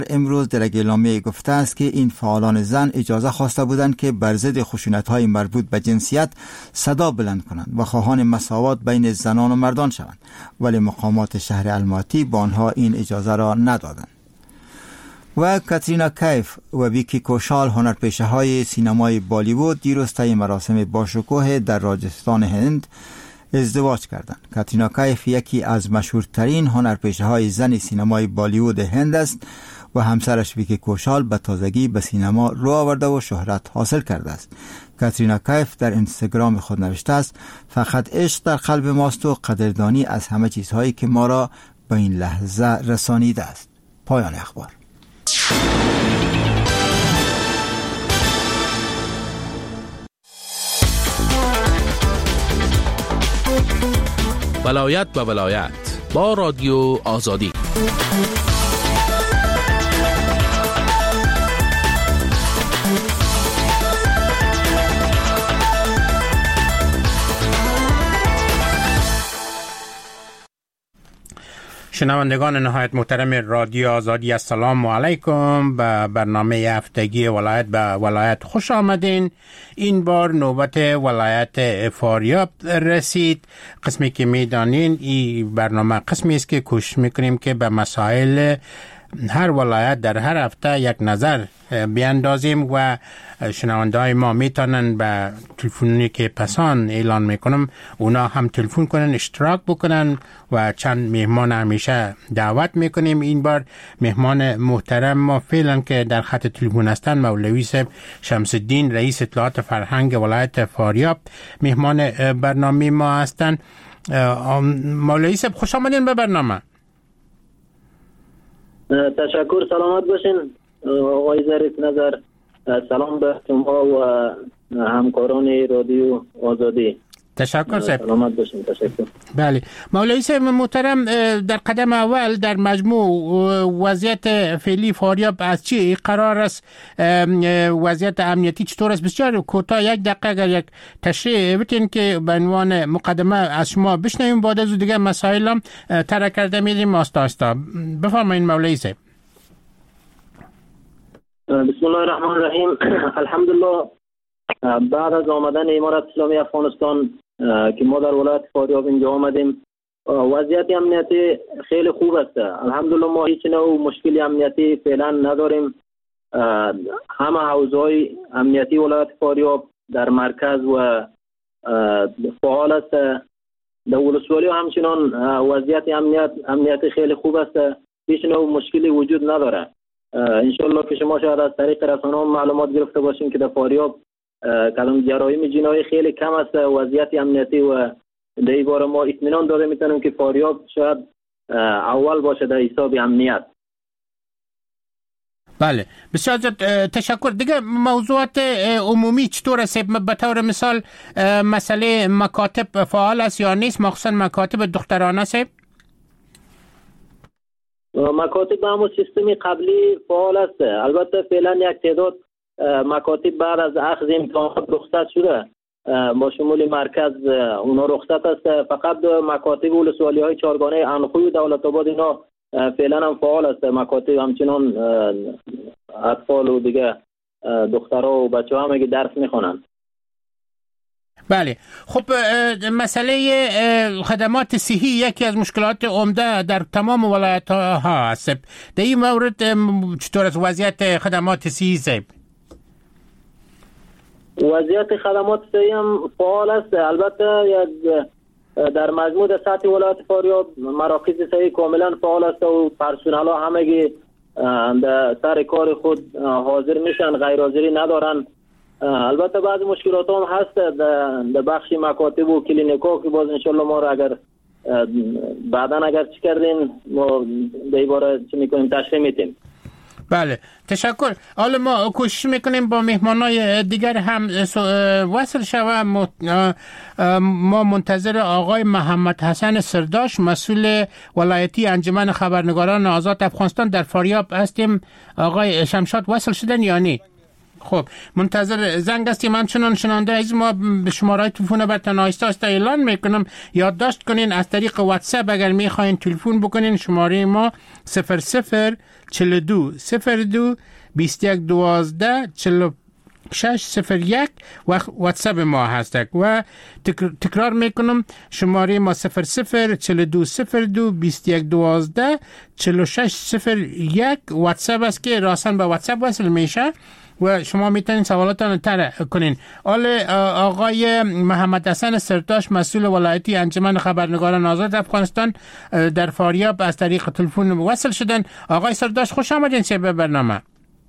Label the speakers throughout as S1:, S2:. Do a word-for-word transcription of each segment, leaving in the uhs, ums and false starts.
S1: امروز در اعلامیه گفته است که این فعالان زن اجازه خواسته بودند که بر ضد خشونت‌های مربوط به جنسیت صدا بلند کنند و خواهان مساوات بین زنان و مردان شوند، ولی مقامات شهر الماتی با آنها این اجازه را ندادند. و کاترینا کیف و ویکی کوشال، هنرپیشه های سینمای بالیوود، دیروز طی مراسم باشکوه در راجستان هند ازدواج کردند. کاترینا کیف یکی از مشهورترین هنرپیشه های زن سینمای بالیوود هند است و همسرش ویکی کوشال به تازگی به سینما رو آورده و شهرت حاصل کرده است. کاترینا کیف در اینستاگرام خود نوشته است: فقط عشق در قلب ماست و قدردانی از همه چیزهایی که ما را به این لحظه رسانیده است. پایان اخبار.
S2: ولایت به ولایت با رادیو آزادی.
S3: شنوندگان نهایت محترم رادیو آزادی، السلام علیکم. به برنامه هفتگی ولایت به ولایت خوش آمدین. این بار نوبت ولایت فاریاب رسید. قسمی که میدانین این برنامه قسمی است که کوشش میکنیم که به مسائل هر ولایت در هر هفته یک نظر بیاندازیم و شنونده‌های ما میتونن به تلفنی که پسان اعلان میکنم اونا هم تلفن کنن، اشتراک بکنن و چند مهمان همیشه دعوت میکنیم. این بار مهمان محترم ما فعلا که در خط تلفن هستن مولوی صاحب شمس الدین، رئیس اطلاعات فرهنگ ولایت فاریاب، مهمان برنامه ما هستن. مولوی صاحب خوش آمدین به برنامه.
S4: تشکر، سلامت باشین آقای ظریف نظر. سلام به شما و همکاران رادیو آزادی.
S3: تشکر صاحب.
S4: سلامت باشین. تشکر.
S3: بله مولوی صاحب محترم، در قدم اول در مجموع وضعیت فعلی فاریاب از چی قرار است؟ وضعیت امنیتی چطور است؟ بسیار کوتاه یک دقیقه اگر یک تشریح بتین که به عنوان مقدمه از شما بشنویم، بعد از دیگه مسائل هم طرح کرده میریم آستا آستا. بفرمایید مولوی صاحب.
S4: بسم الله الرحمن الرحیم. الحمدلله بعد از آمدن امارت اسلامی افغانستان که ما در ولایت فاریاب اینجا آمدیم، وضعیت امنیتی خیلی خوب است. الحمدلله ما هیچ نوع مشکلی امنیتی فعلا نداریم. همه حوزه‌های امنیتی ولایت فاریاب در مرکز و فعال است. در ولسوالی همچنان وضعیت امنیت امنیتی خیلی خوب است. هیچ نوع مشکلی وجود نداره. انشالله که شما شاید از طریق رسانه‌ها معلومات گرفته باشین که در فاریاب کدام جرایم جنایی خیلی کم است. وضعیت امنیتی و در این باره ما اطمینان داده میتونیم که فاریاب شاید اول باشه در حساب امنیت.
S3: بله بسیار تشکر. دیگه موضوعات عمومی چطور است؟ به طور مثال مسئله مکاتب فعال است یا نیست، مخصوصا مکاتب دخترانه است؟
S4: مکاتب همون سیستمی قبلی فعال است. البته فعلا یک تعداد مکاتب بعد از اخذ امتحانات رخصت شده، با شمول مرکز اونا رخصت است. فقط مکاتب ولسوالی های چارگانه انخوی و دولت آباد اینا فعلا هم فعال است. مکاتب همچنان اطفال و دیگه دخترها و بچه ها هم اگه درس میخوانند.
S3: بله خب مسئله خدمات صحی یکی از مشکلات عمده در تمام ولایت ها است. در این مورد چطور است وضعیت خدمات صحی صاحب؟
S4: وضعیت خدمات صحی هم فعال است. البته در مجموع در سطح ولایت فاریاب مراکز صحی کاملا فعال است و پرسنل ها همگی در سر کار خود حاضر میشن، غیر حاضری ندارن. البته بعضی مشکلات هم هست در بخش مکاتب و کلینیکا که باز انشالله ما را اگر بعدا اگر چی کردین ما در این باره چی میکنیم تشریح میتیم.
S3: بله تشکر. حالا ما کوشش میکنیم با مهمانای دیگر هم وصل شوم. ما منتظر آقای محمد حسن سرداش، مسئول ولایتی انجمن خبرنگاران آزاد افغانستان در فاریاب هستیم. آقای شمشاد وصل شدن یا نه؟ خب منتظر زنگ هستیم. همچنان شنونده از ما به شماره تلفن برتن آهسته آهسته اعلان میکنم، یادداشت کنین از طریق واتساپ اگر میخواین تلفن بکنین. شماره ما صفر صفر چهل و دو صفر دو بیست و یک دوازده چهل و شش صفر یک و واتساپ ما هست و تکرار میکنم شماره ما صفر صفر چهل و دو صفر دو بیست و یک دوازده چهل و شش صفر یک واتساپ است که راسن به واتساپ وصل میشه و شما میتونین سوالاتان طرح کنین. آل آقای محمد حسن سرتاش مسئول ولایتی انجمن خبرنگاران آزاد افغانستان در فاریاب از طریق تلفن وصل شدن. آقای سرتاش خوش آمدین به برنامه.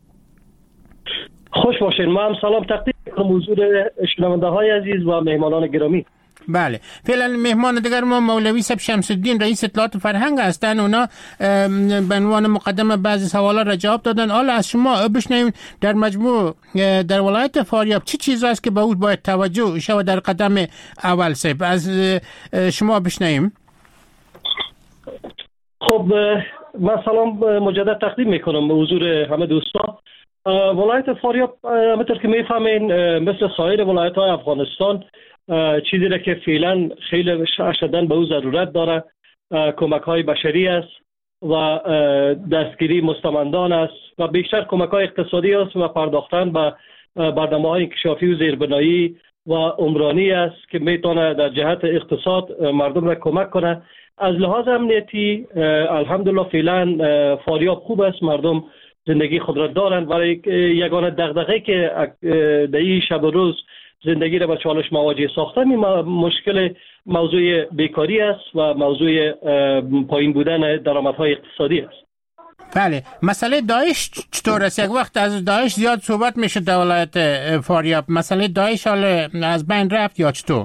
S5: خوش باشین. ما هم سلام تقدیم می‌کنم حضور شنونده های عزیز و مهمانان گرامی.
S3: بله، فعلا مهمان دیگر ما مولوی صاحب شمس الدین رئیس اطلاعات فرهنگ هستند. اونا به عنوان مقدمه بعضی سوالا را جواب دادن. حالا از شما بشنویم در مجموع در ولایت فاریاب چه چیزی است که به اون باید توجه شود در قدم اول؟ صاحب از شما بشنویم.
S5: خب من سلام مجدد تقدیم میکنم به حضور همه دوستان. ولایت فاریاب همونطور که میفهمین مثل سایر ولایت های افغانستان چیزی را که فعلا خیلی شدن به او ضرورت داره کمک های بشری است و دستگیری مستمندان است و بیشتر کمک های اقتصادی است و پرداختن به برنامه های انکشافی و زیربنایی و عمرانی است که میتونه در جهت اقتصاد مردم را کمک کنه. از لحاظ امنیتی الحمدلله فعلا فاریاب خوب است، مردم زندگی خود را دارند، ولی یگانه دغدغه‌ای که در این شب و روز زندگی را با چالش مواجه ساختن مشکل موضوع بیکاری است و موضوع پایین بودن درآمدهای اقتصادی است.
S3: بله، مسئله داعش چطور است؟ یک وقت از داعش زیاد صحبت میشه در ولایت فاریاب. مسئله داعش حال از بین رفت یا چطور؟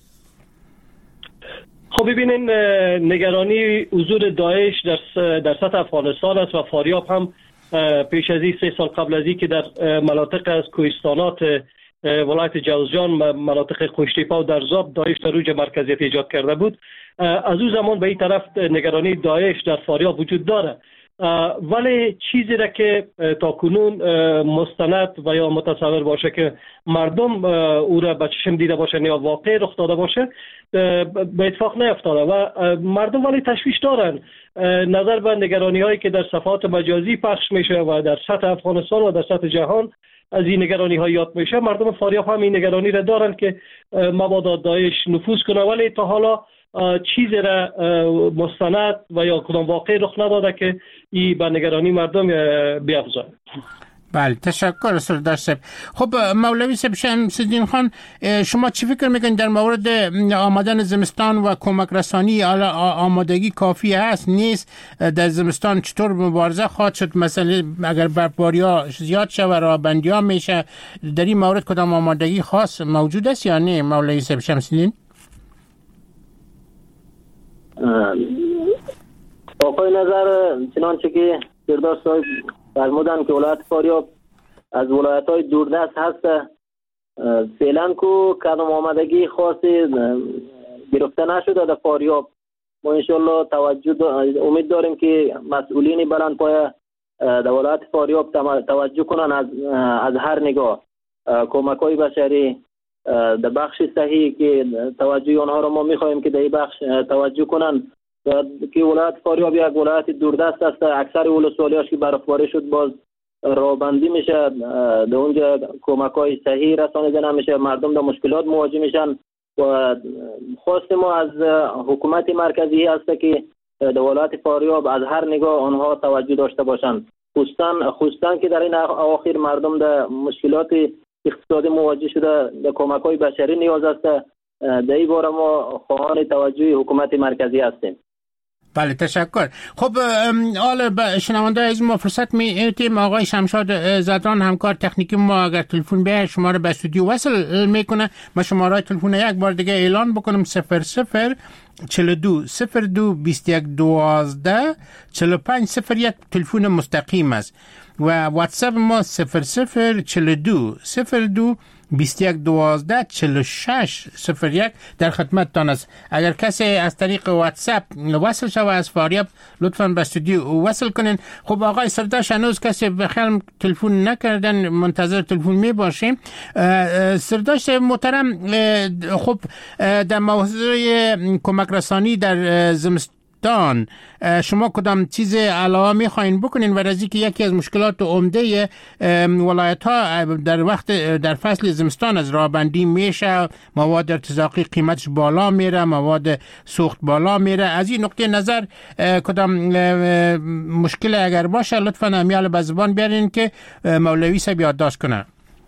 S5: خب ببینین نگرانی حضور داعش در در سطح افغانستان است و فاریاب هم پیش از این سه سال قبل از این که در مناطق از کوهستانات ولایت جوزجان مناطق خوشتیپا و درزاب داعش در اوج مرکزیت ایجاد کرده بود، از اون زمان به این طرف نگرانی داعش در فاریاب وجود داره، ولی چیزی را که تا کنون مستند و یا متصور باشه که مردم او را به چشم دیده باشه یا واقع رخ داده باشه به اتفاق نیفتاده و مردم ولی تشویش دارن نظر به نگرانی هایی که در صفحات مجازی پخش میشه و در سطح افغانستان و در سطح جهان از این نگرانی ها یاد میشه. مردم فاریاب هم این نگرانی را دارن که مبادا داعش نفوذ کنه، ولی تا حالا چیزی را مستند و یا کدام واقع رخ نداده که این به نگرانی مردم بیافزاید.
S3: بله، تشکر سردار صاحب. خب مولوی صاحب شمس الدین خان، شما چی فکر میکنید در مورد آمدن زمستان و کمک رسانی؟ آمادگی کافی هست نیست؟ در زمستان چطور مبارزه خواهد شد؟ مثلا اگر برفباری ها زیاد شه و راه بندی ها میشه، در این مورد کدام آمادگی خاص موجود است یا نه مولوی صاحب شمس الدین؟
S4: آقای نظر چنانچه که سردار صاحب فرمودن که ولایت فاریاب از ولایت های دوردست هست، فعلا که کدام آمدگی خاصی گرفته نشده در فاریاب. ما انشالله توجه امید داریم که مسئولین بلند پایه در ولایت فاریاب توجه کنن از از هر نگاه کمک های بشری در بخش صحیح که توجه آنها را ما میخواهیم که در این بخش توجه کنن که ولایت فاریاب یک ولایت دوردست است. اکثر ولسوالیاش که برفباری شد باز رابندی میشه، در اونجا کمک های صحیح رسانیده نمیشه، مردم در مشکلات مواجه میشن و خواست ما از حکومت مرکزی هست که در ولایت فاریاب از هر نگاه آنها توجه داشته باشند، خصوصا خصوصا که در این اواخر مردم در مشکلات اقتصادی مواجه شده، در کمک های بشری نیاز است. در این باره ما خواهان توجه حکومت مرکزی هستیم.
S3: بله، تشکر. خب حالا شنونده از ما فرصت می‌دیم آقای شمشاد زدران همکار تکنیکی ما اگر تلفن به شما رو به استودیو وصل میکنه، ما شماره تلفن یک بار دیگه اعلان بکنم صفر صفر چهل و دو صفر دو بیست و یک دوازده چهل و پنج صفر یک تلفن مستقیم است و واتساپ ما صفر صفر چهل و دو صفر دو بیست و یک دوازده چهل و شش صفر یک در خدمتتان است. اگر کسی از طریق واتساپ وصل شود از فاریاب لطفاً به استودیو وصل کنین. خب آقای سرداشت هنوز کسی بخیر تلفن نکردن، منتظر تلفن می باشیم. سرداشت محترم، خب در موضوع کمک رسانی در زمستان شما کدام چیز علاوه میخواین بکنین و از اینکه یکی از مشکلات عمده ولایت ها در وقت در فصل زمستان از راه میشه، مواد ارتزاقی قیمتش بالا میره، مواد سوخت بالا میره. از این نقطه نظر کدام مشکل اگر باشه لطفاً امیال به زبان بیارین که مولوی صاحب یادداشت کنه.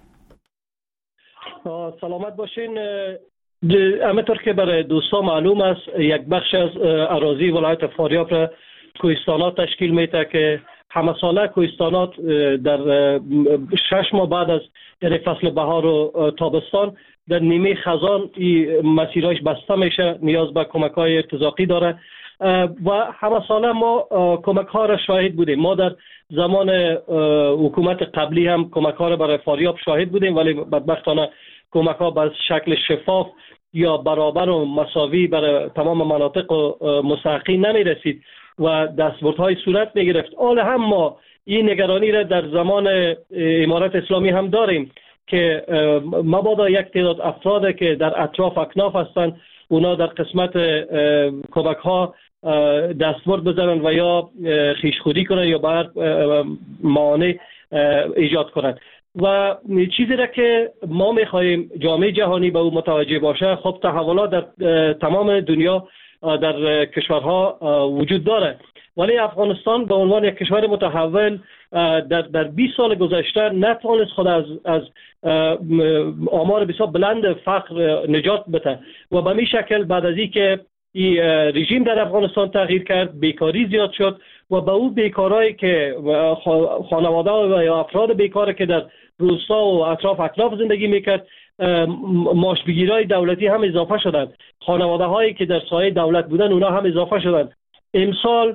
S5: سلامت باشین. همونطور که برای دوستان معلوم است یک بخش از اراضی ولایت فاریاب را کوهستانات تشکیل میده که همه ساله کوهستانات در شش ماه بعد از یعنی فصل بهار و تابستان در نیمه خزان مسیرهایش بسته میشه، نیاز به کمک های ارتزاقی داره و همه ساله ما کمک ها را شاهد بودیم. ما در زمان حکومت قبلی هم کمک ها را برای فاریاب شاهد بودیم، ولی بدبختانه کمک ها به شکل شفاف یا برابر و مساوی برای تمام مناطق و مستحقین نمی رسید و دستبردهای صورت می گرفت. حال هم ما این نگرانی را در زمان امارت اسلامی هم داریم که مبادا یک تعداد افراد که در اطراف اکناف هستند اونا در قسمت کمک ها دستبرد بزنن و یا خیشخوری کنن یا بر معانه ایجاد کنن. و چیزی را که ما می‌خواهیم جامعه جهانی به او متوجه باشه، خب تحولات در تمام دنیا در کشورها وجود داره، ولی افغانستان به عنوان یک کشور متحول در در بیست سال گذشته نتوانست خود از از آمار بسیار بلند فقر نجات بده و به این شکل بعد از اینکه این رژیم در افغانستان تغییر کرد بیکاری زیاد شد و به او بیکارایی که خانواده و یا افراد بیکاری که در روستا و اطراف اطراف زندگی میکرد معاش بگیرای دولتی هم اضافه شدند، خانواده هایی که در سایه دولت بودن اونا هم اضافه شدند. امسال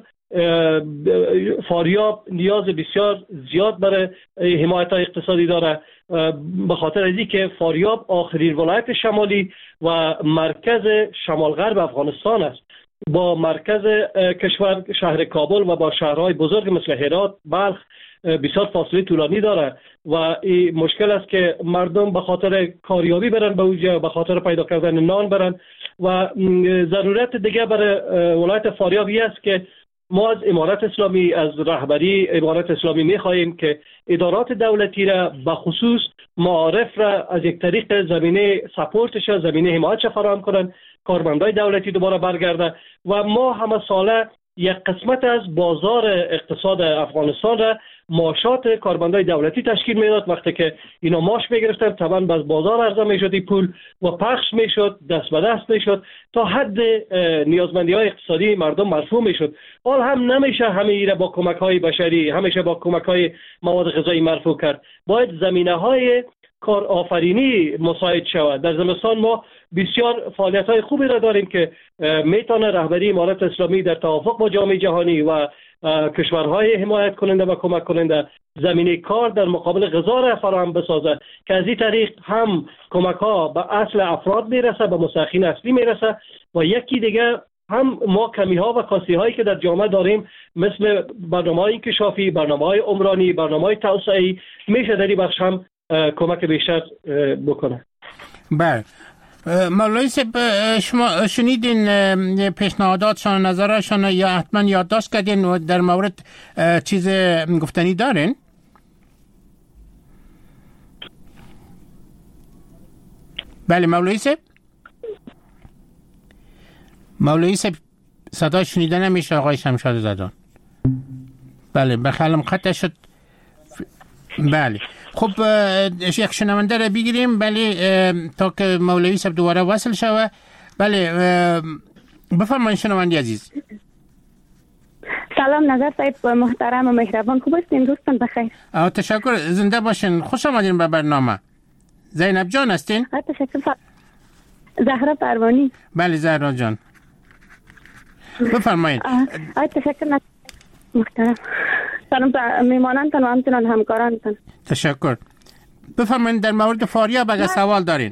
S5: فاریاب نیاز بسیار زیاد برای حمایت اقتصادی داره به خاطر از اینکه فاریاب آخرین ولایت شمالی و مرکز شمال غرب افغانستان است، با مرکز کشور شهر کابل و با شهرهای بزرگ مثل هرات، بلخ بسیار فاصله طولانی داره و این مشکل است که مردم به خاطر کاریابی برن به اونجا، به خاطر پیدا کردن نان برن و ضرورت دیگه برای ولایت فاریاب است که ما از امارت اسلامی، از رهبری امارت اسلامی می‌خواهیم که ادارات دولتی را به خصوص معارف را از یک طریق زمینه سپورتش، زمینه حمایتش فراهم کنن، کارمندای دولتی دوباره برگرده و ما همه ساله یک قسمت از بازار اقتصاد افغانستان را معاشات کارمندای دولتی تشکیل میداد. وقتی که اینا معاش میگرفتن طبعا باز بازار عرضه میشد این پول و پخش میشد، دست به دست میشد تا حد نیازمندی های اقتصادی مردم مرفوع میشد. حال هم نمیشه همه ایره با کمک های بشری، همیشه با کمک های مواد غذایی مرفوع کرد. باید زمینه های کار آفرینی مساعد شود. در زمستان ما بسیار فعالیت های خوبی را داریم که میتونه رهبری امارت اسلامی در توافق با جامعه جهانی و کشورهای حمایت کننده و کمک کننده زمینه کار در مقابل غذا را فراهم بسازه که از این طریق هم کمک ها به اصل افراد میرسه، به مستحقین اصلی میرسه و یکی دیگه هم ما کمی ها و کاستی هایی که در جامعه داریم مثل برنامه‌های انکشافی، برنامه‌های عمرانی، برنامه‌های توسعه‌ای میشه در این بخش هم کمک بیشتر بکنه.
S3: بله مولوی صاحب، شما شنیدین پیشنهاداتشان، نظرشان یا حتما یادداشت کردین و در مورد چیز گفتنی دارین؟ بله مولوی صاحب، مولوی صاحب صدای شنیده نمیشه آقای شمشاد زدان. بله بخلم قطع شد. بله خب یک شنونده را بگیریم بله تا که مولوی صاحب دوباره وصل شوه. بله بفرمایید شنونده عزیز.
S6: سلام نظر صاحب محترم و مهربان، خوب هستین دوستان؟ بخیر.
S3: تشکر، زنده باشین، خوش آمدین به برنامه. زینب جان هستین؟
S6: تشکر. ف... زهرا پروانی.
S3: بله زهرا جان بفرمایید.
S6: آه تشکر محترم. سلام به میمانانتان و همچنان همکارانتان.
S3: تشکر. بفرمایید در مورد فاریاب اگر سوال دارین.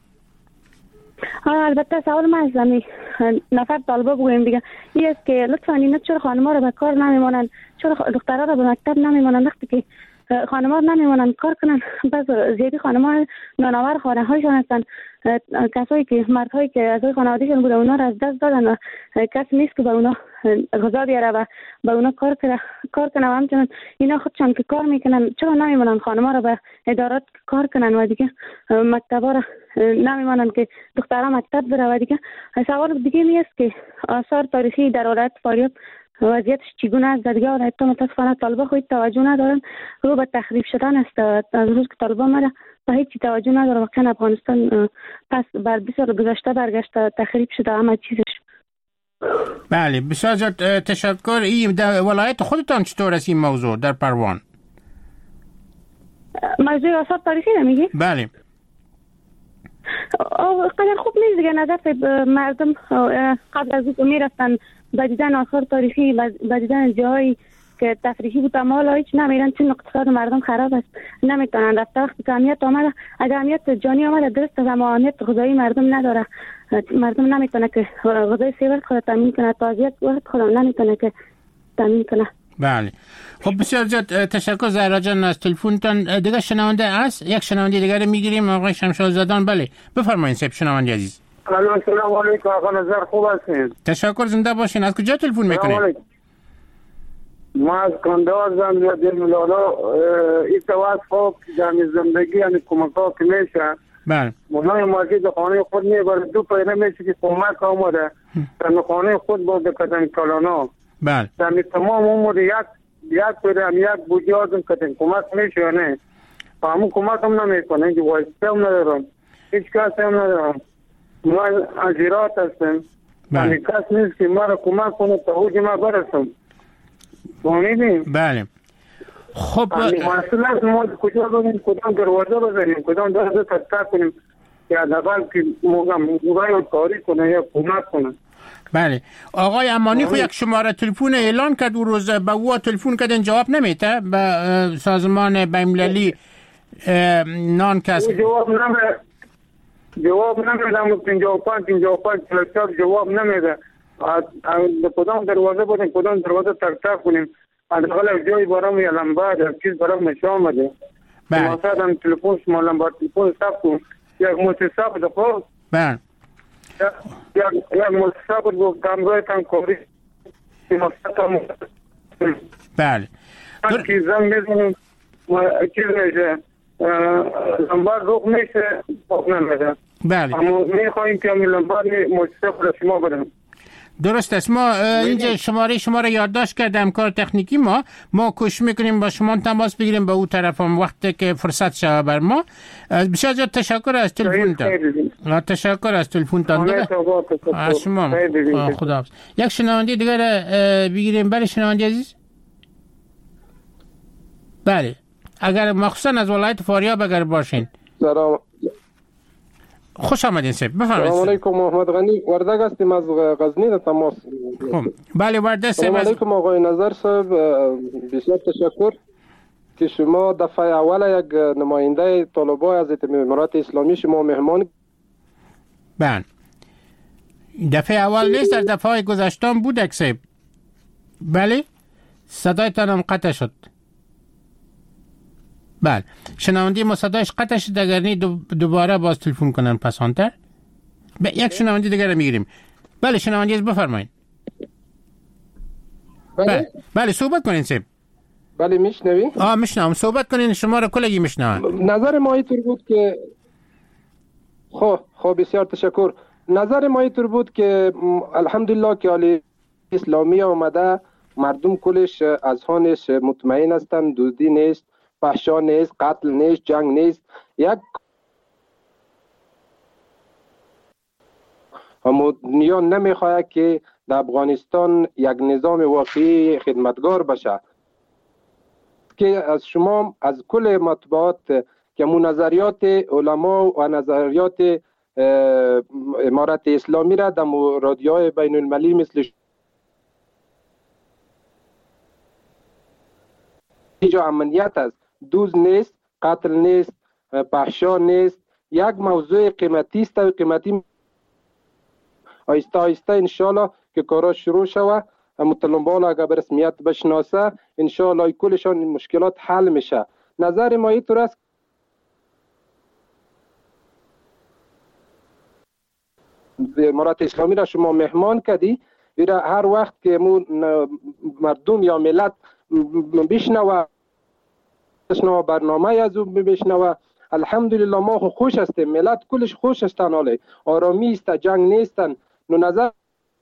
S6: ها البته سوال من از زمین نفر طالبا بگویم دیگه این است که لطفا اینا چرا خانم‌ها رو به کار نمیمونن، چرا دخترها رو به مکتب نمیمونن؟ وقتی که خانم‌ها نمیمونن کار کنن، بس زیادی خانم‌ها نانآور خانه هایشان هستن، کسایی که مردهایی که از خانوادهشون بوده اونا رو از دست دادن و کس نیست که به اونا غذا بیاره و به اونا کار کنه کار کنه و همچنین اینا خودشان که کار میکنن چرا نمیمونن خانم‌ها رو به ادارات کار کنن و دیگه مکتبا رو نمیمونن که دخترها مکتب بره و دیگه. سوال دیگه می است که آثار تاریخی در ولایت فاریاب وضعیتش چگونه است؟ دیگه ولایت متاسفانه طالبا خود توجه ندارن، رو به تخریب شدن است. از روز که طالبا مره به هیچ توجه نداره. واقعا افغانستان پس بر بیست سال گذشته برگشته، تخریب شده همه چیزش.
S3: بله بسیار زیاد تشکر. این در ولایت خودتان چطور است این موضوع در پروان؟
S6: موضوع آثار تاریخی نمیگی؟
S3: بله.
S6: قدر خوب نیست دیگه. نظر مردم قبل از اینکه میرفتن به دیدن آثار تاریخی، به دیدن جاهایی که تفریحی بود، اما حالا هیچ نمیرن چون اقتصاد مردم خراب است، نمیتونن رفته. وقتی که امنیت آمده، اگر امنیت جانی آمده درست است، اما امنیت غذایی مردم نداره. مردم نمیتونه که غذای سه وقت خود تامین کنه، تازیت وقت خود نمیتونه که تامین کنه.
S3: بله خب بسیار زیاد تشکر زهرا جان از تلفنتان. دیگه شنونده است، یک شنونده دیگه میگیریم، آقای شمشاد زادان. بله بفرمایید سب شنونده عزیز.
S7: السلام علیکم آقا نظر، خوب هستین؟
S3: تشکر، زنده باشین. از کجا تلفن میکنید؟
S7: ما از کندهار زنگ زدیم. لالا این تواسط خوب در زندگی یعنی کمک ها که میشه.
S3: بله
S7: مولای مارکت خانه خود میبره، دو پیره میشه که کمک آمده در خانه خود با دکتن کلانا.
S3: بله
S7: در تمام عمر یک یک پیره هم یک بودی آدم کتن کمک میشه یا نه؟ همون کمک هم نمیکنه که وایسته هم ندارم، هیچ کس هم ندارم. ما اجیرات هستم، یعنی کس نیست که ما را کمک کنه تا اوج ما برسم. فهمیدین؟
S3: بله خب
S7: مسئله ما کجا بریم، کدام دروازه بزنیم، کدام دروازه تک کنیم که حداقل که موقع کاری کنه یا کمک کنه.
S3: بله آقای امانی خو یک شماره تلفن اعلان کرد و روز به او تلفن کردن جواب نمیده به سازمان بین‌المللی نان کسب
S7: جواب نمیده جواب نمیده اما پنجاه و پنج پنجاه و پنج جواب نمیده. کدام دروازه بودیم کدام دروازه تک تک کنیم حداقل جایی برام یا لمبر یا چیز برام نشان بده.
S3: بله
S7: مثلا تلفن شما لمبر تلفن ثبت کن یک مؤسسه بده. خب
S3: بله
S7: یک یک مؤسسه بود گفتم رویتان کاری
S3: بله
S7: که زنگ بزنیم چیز میشه لمبر روخ میشه خوب نمیده.
S3: بله
S7: اما میخواییم که همین لمبر مؤسسه خود شما بدم.
S3: درست است. ما اینجا شماره شما را یادداشت کردم کار تکنیکی ما ما کوشش میکنیم با شما تماس بگیریم به اون طرف هم وقتی که فرصت شود بر ما. بسیار زیاد تشکر از تلفنتان. تشکر از تلفنتان از شما. خدا یک شنونده دیگر بگیریم. بله شنونده عزیز. بله اگر مخصوصا از ولایت فاریاب اگر باشین.
S8: سلام
S3: خوش آمدین سب. بفرمایید.
S8: سلام علیکم محمد غنی وردگ هستیم از غزنی. تماس.
S3: بله وردگ سب.
S8: سلام علیکم آقای نظر صاحب، بسیار تشکر که شما دفعه اول یک نماینده طالبان از امارات اسلامی شما مهمان.
S3: بله دفعه اول نیست، در دفعه گذشتم بود اکسب. بله صدایتان هم قطع شد. بله شنونده ما صدایش قطع شد، اگر نی دوباره باز تلفن کنن پسانتر. یک شنونده دیگر میگیریم. بله شنونده از بفرمایید. بله بله صحبت کنین سب.
S8: بله میشنوی؟
S3: آه میشنوم، صحبت کنین، شما را کلگی میشنوم.
S8: نظر ما اینطور بود که خب خب بسیار تشکر. نظر ما اینطور بود که الحمدلله که علی اسلامی آمده، مردم کلش از هانش مطمئن هستند، دزدی نیست، فحشا نیست، قتل نیست، جنگ نیست. یک اما دنیا نمیخواد که در افغانستان یک نظام واقعی خدمتگار بشه که از شما از کل مطبوعات که مو نظریات علما و نظریات امارت اسلامی را در رادیوهای بین المللی مثل اینجا امنیت است، دوز نیست، قتل نیست، پخشا نیست. یک موضوع قیمتی است و قیمتی آیسته آیسته انشالله که کارا شروع شوه، مطلبان اگر به رسمیت بشناسه انشالله کلشان این مشکلات حل میشه. نظر ما اینطور است امارات اسلامی را شما مهمان کردی، ایرا هر وقت که مردم یا ملت بشنوه بشنوه برنامه از او بشنوه، الحمدلله ما خوش هستیم، ملت کلش خوش هستن، حاله آرامی است، جنگ نیستن. نو نظر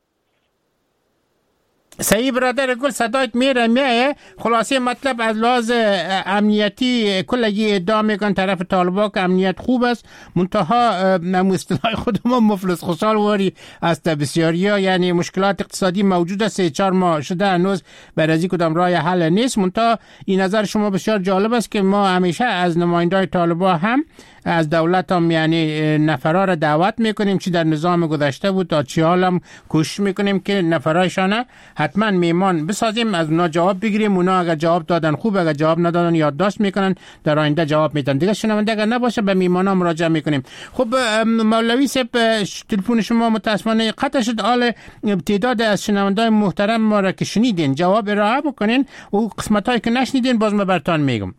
S3: صحیح برادر گل، صدایت میره میایه. خلاصه مطلب از لحاظ امنیتی کلگی ادعا میکن طرف طالبا که امنیت خوب است، منتها اصطلاح خود ما مفلس خوشحال واری است بسیاری ها، یعنی مشکلات اقتصادی موجود است، سه چهار ماه شده هنوز بر از کدام راه حل نیست. منتها این نظر شما بسیار جالب است که ما همیشه از نمایندای طالبا هم از دولت هم یعنی نفرها را دعوت میکنیم، چی در نظام گذشته بود تا چی حال هم کوشش میکنیم که نفرهایشان حتما میمان بسازیم، از اونا جواب بگیریم. اونا اگر جواب دادن خوب، اگر جواب ندادن یادداشت میکنن، در آینده جواب میدن. دیگه شنونده اگر نباشه به میمانا مراجعه میکنیم. خب مولوی صاحب تلفن شما متاسفانه قطع شد. آل تعداد از شنوندای محترم ما را که شنیدین جواب ارائه بکنین و قسمتایی که نشنیدین باز ما براتون میگم.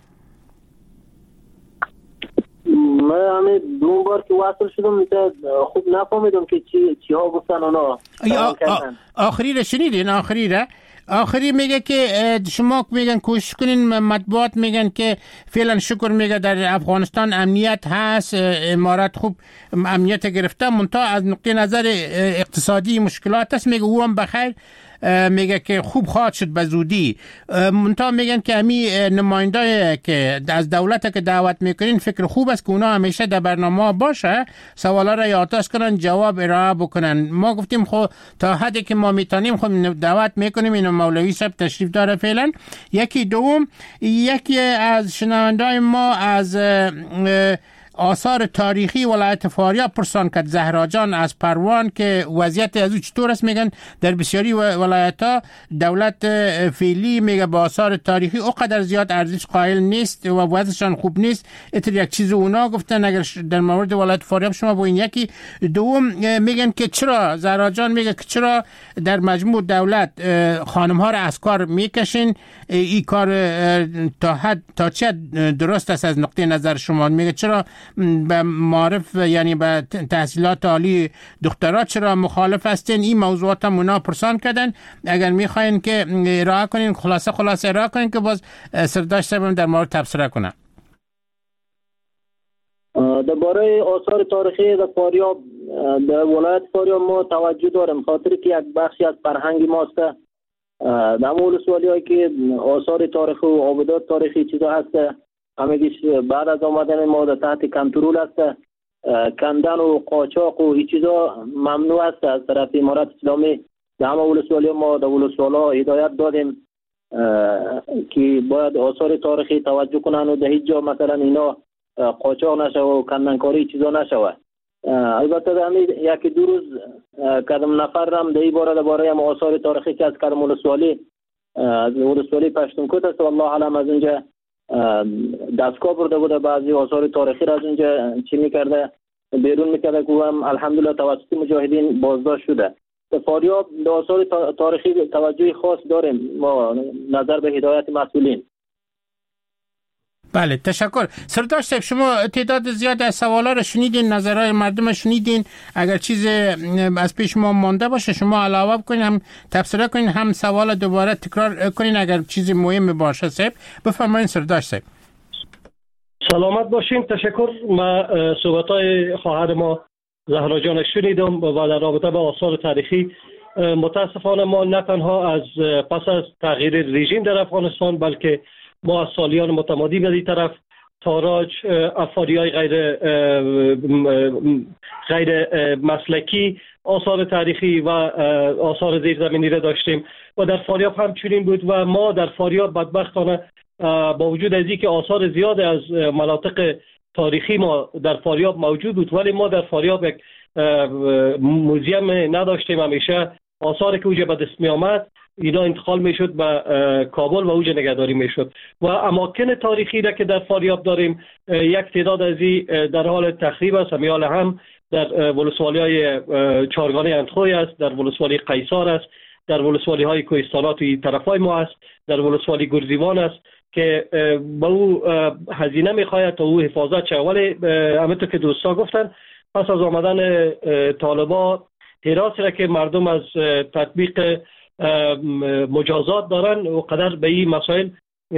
S4: من همه دو بار که وصل شدم خوب نفهمیدم که چی چی ها گفتن اونا.
S3: آخری را شنیدین؟ آخری را آخری میگه که شما میگن کوشش کنین، مطبوعات میگن که فعلا شکر میگه در افغانستان امنیت هست، امارات خوب امنیت گرفته، منتها از نقطه نظر اقتصادی مشکلات هست. میگه او هم بخیر، میگه که خوب خواهد شد به زودی. منتها میگن که امی نمایندای که از دولت که دعوت میکنین فکر خوب است که اونا همیشه در برنامه باشه، سوالا را یادداشت کنن، جواب ارائه بکنن. ما گفتیم خب تا حدی که ما میتونیم خب دعوت میکنیم. اینو مولوی صاحب تشریف داره فعلا. یکی دوم، یکی از شنوندای ما از آثار تاریخی ولایت فاریاب پرسان کرد، زهرا جان از پروان، که وضعیت از او چطور است. میگن در بسیاری ولایت ها دولت فعلی میگه با آثار تاریخی اونقدر زیاد ارزش قائل نیست و وضعشان خوب نیست. اتر یک چیز اونا گفتن. اگر در مورد ولایت فاریاب شما با این یکی دوم میگن که چرا، زهرا جان میگه که چرا در مجموع دولت خانم ها را از کار میکشین، این کار تا حد تا چه درست است از نقطه نظر شما؟ میگه چرا به معارف یعنی به تحصیلات عالی دخترها چرا مخالف هستین؟ این موضوعات هم اونا پرسان کردن. اگر میخواین که ارائه کنین خلاصه خلاصه ارائه کنین که باز سرداشت صاحب در مورد تبصره کنن.
S4: درباره آثار تاریخی در فاریاب، در ولایت فاریاب ما توجه داریم، خاطر که یک بخشی از فرهنگ ماست. در ولسوالی هایی که آثار تاریخی و آبادات تاریخی چیزا هست، همگیش بعد از آمدن ما در تحت کنترل است. کندن و قاچاق و این چیزا ممنوع است. از طرف امارات اسلامی در همه ولسوالی ما در ولسوالا هدایت دادیم که باید آثار تاریخی توجه کنن و در هیچ جا مثلا اینا قاچاق نشوه و کندنکاری چیزا نشوه. البته در همین یکی دو روز کدام نفر هم در این باره درباره هم آثار تاریخی که از کدام ولسوالی از ولسوالی پشتونکوت است، والله علم از اینجا دستگاه برده بوده، بعضی آثار تاریخی را از اینجا چی میکرده بیرون میکرده که هم الحمدلله توسط مجاهدین بازداشت شده. در فاریاب در آثار تاریخی توجه خاص داریم ما نظر به هدایت مسئولین.
S3: بله تشکر. سردار صاحب شما تعداد زیاد از سوالا رو شنیدین، نظرهای مردم شنیدین. اگر چیز از پیش ما مانده باشه شما علاوه کنین، هم تبصره کنین، هم سوال دوباره تکرار کنین اگر چیزی مهم باشه. صاحب بفرمایید سردار صاحب.
S5: سلامت باشین. تشکر. ما صحبت‌های خواهر ما زهرا جان شنیدم و در رابطه با آثار تاریخی متاسفانه ما نه تنها از پس از تغییر رژیم در افغانستان بلکه ما از سالیان متمادی به این طرف تاراج افاریای غیر غیر مسلکی آثار تاریخی و آثار زیرزمینی را داشتیم و در فاریاب هم چنین بود و ما در فاریاب بدبختانه با وجود از اینکه آثار زیاد از مناطق تاریخی ما در فاریاب موجود بود ولی ما در فاریاب یک موزیم نداشتیم. همیشه آثاری که اونجا به دست می آمد اینا انتقال میشد به کابل و اوج نگهداری میشد و اماکن تاریخی را که در فاریاب داریم یک تعداد از این در حال تخریب است. همیال هم در ولسوالی های چارگانه اندخوی است، در ولسوالی قیصار است، در ولسوالی های کوهستانات و طرفای ما است، در ولسوالی گرزیوان است که با او هزینه میخواید تا او حفاظت شد. ولی همونطور که دوستا گفتن پس از آمدن طالبا حراس را که مردم از تطبیق مجازات دارن و قدر به این مسائل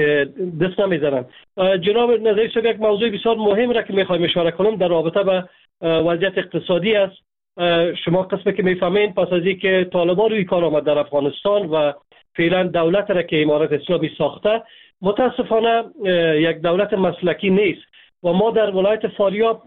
S5: دست نمیزنن. جناب نظری صاحب، یک موضوع بسیار مهم را که میخوایم اشاره کنم در رابطه به وضعیت اقتصادی است. شما قسمی که میفهمین پس از اینکه طالبا روی کار آمد در افغانستان و فعلا دولت را که امارت اسلامی ساخته متاسفانه یک دولت مسلکی نیست و ما در ولایت فاریاب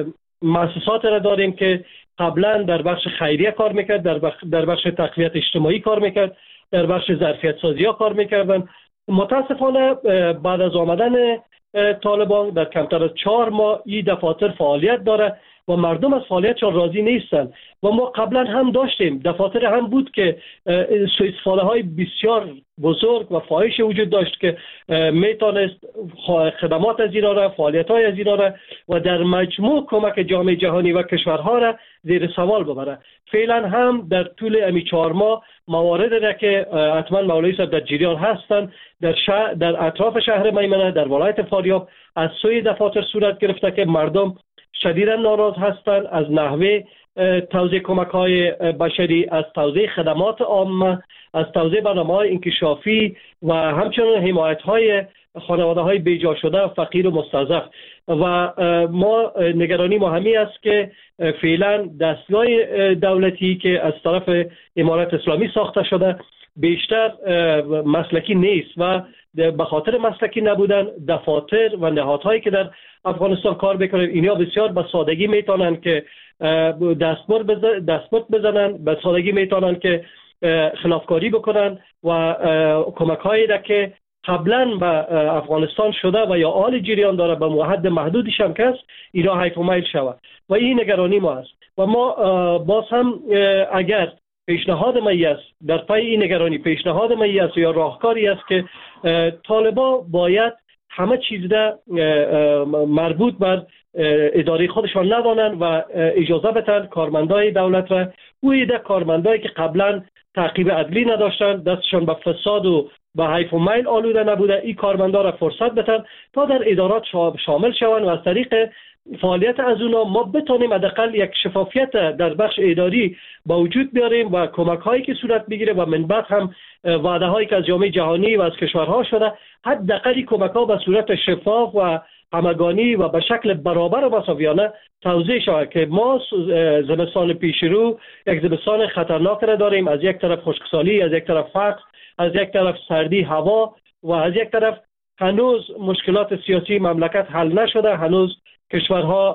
S5: مؤسسات را داریم که قبلا در بخش خیریه کار میکرد، در بخش در بخش تقویت اجتماعی کار میکرد، در بخش ظرفیت سازی ها کار میکردن. متاسفانه بعد از آمدن طالبان در کمتر از چهار ماه این دفاتر فعالیت داره و مردم از فعالیتشان راضی نیستند و ما قبلا هم داشتیم دفاتر هم بود که سوء استفاده های بسیار بزرگ و فاحش وجود داشت که میتونست خدمات از اینا را، فعالیت های از اینا را و در مجموع کمک جامعه جهانی و کشورها را زیر سوال ببره. فعلا هم در طول امی چهار ماه موارد را که حتما مولوی صاحب در جریان هستند در شهر، در اطراف شهر میمنه در ولایت فاریاب از سوی دفاتر صورت گرفته که مردم شدیداً ناراض هستند از نحوه توزیع کمک‌های بشری، از توزیع خدمات عامه، از توزیع برنامه‌های انکشافی و همچنین حمایت‌های خانواده‌های بیجا شده، فقیر و مستضعف. و ما نگرانی ما همی است که فعلا دستگاه دولتی که از طرف امارت اسلامی ساخته شده بیشتر مسلکی نیست و به خاطر مسلکی نبودن دفاتر و نهادهایی که در افغانستان کار بکنن اینا بسیار به سادگی میتونن که دستمزد بزنن دستمزد بزنن به سادگی میتونن که خلافکاری بکنن و کمک‌هایی را که قبلا به افغانستان شده و یا آل جریان داره به موحد محدودش هم کس اینا حیف و میل شود و این نگرانی ما است. و ما باز هم اگر پیشنهاد می است در پای این نگرانی پیشنهاد می است یا راهکاری است که طالبا باید همه چیز را مربوط بر اداره خودشان ندانند و اجازه بدن کارمندای دولت را او ایده کارمندایی که قبلا تعقیب عدلی نداشتند دستشان به فساد و به حیف و میل آلوده نبوده این کارمندا را فرصت بدن تا در ادارات شامل شوند و از طریق فعالیت از اونا ما بتونیم حداقل یک شفافیت در بخش اداری با وجود بیاریم و کمک هایی که صورت بگیره و من بعد هم وعده هایی که از جامعه جهانی و از کشورها شده حداقل کمک ها به صورت شفاف و همگانی و به شکل برابر و مساویانه توزیع شود که ما زمستان پیش رو یک زمستان خطرناک را داریم، از یک طرف خشکسالی، از یک طرف فقر، از یک طرف سردی هوا و از یک طرف هنوز مشکلات سیاسی مملکت حل نشده، هنوز کشورها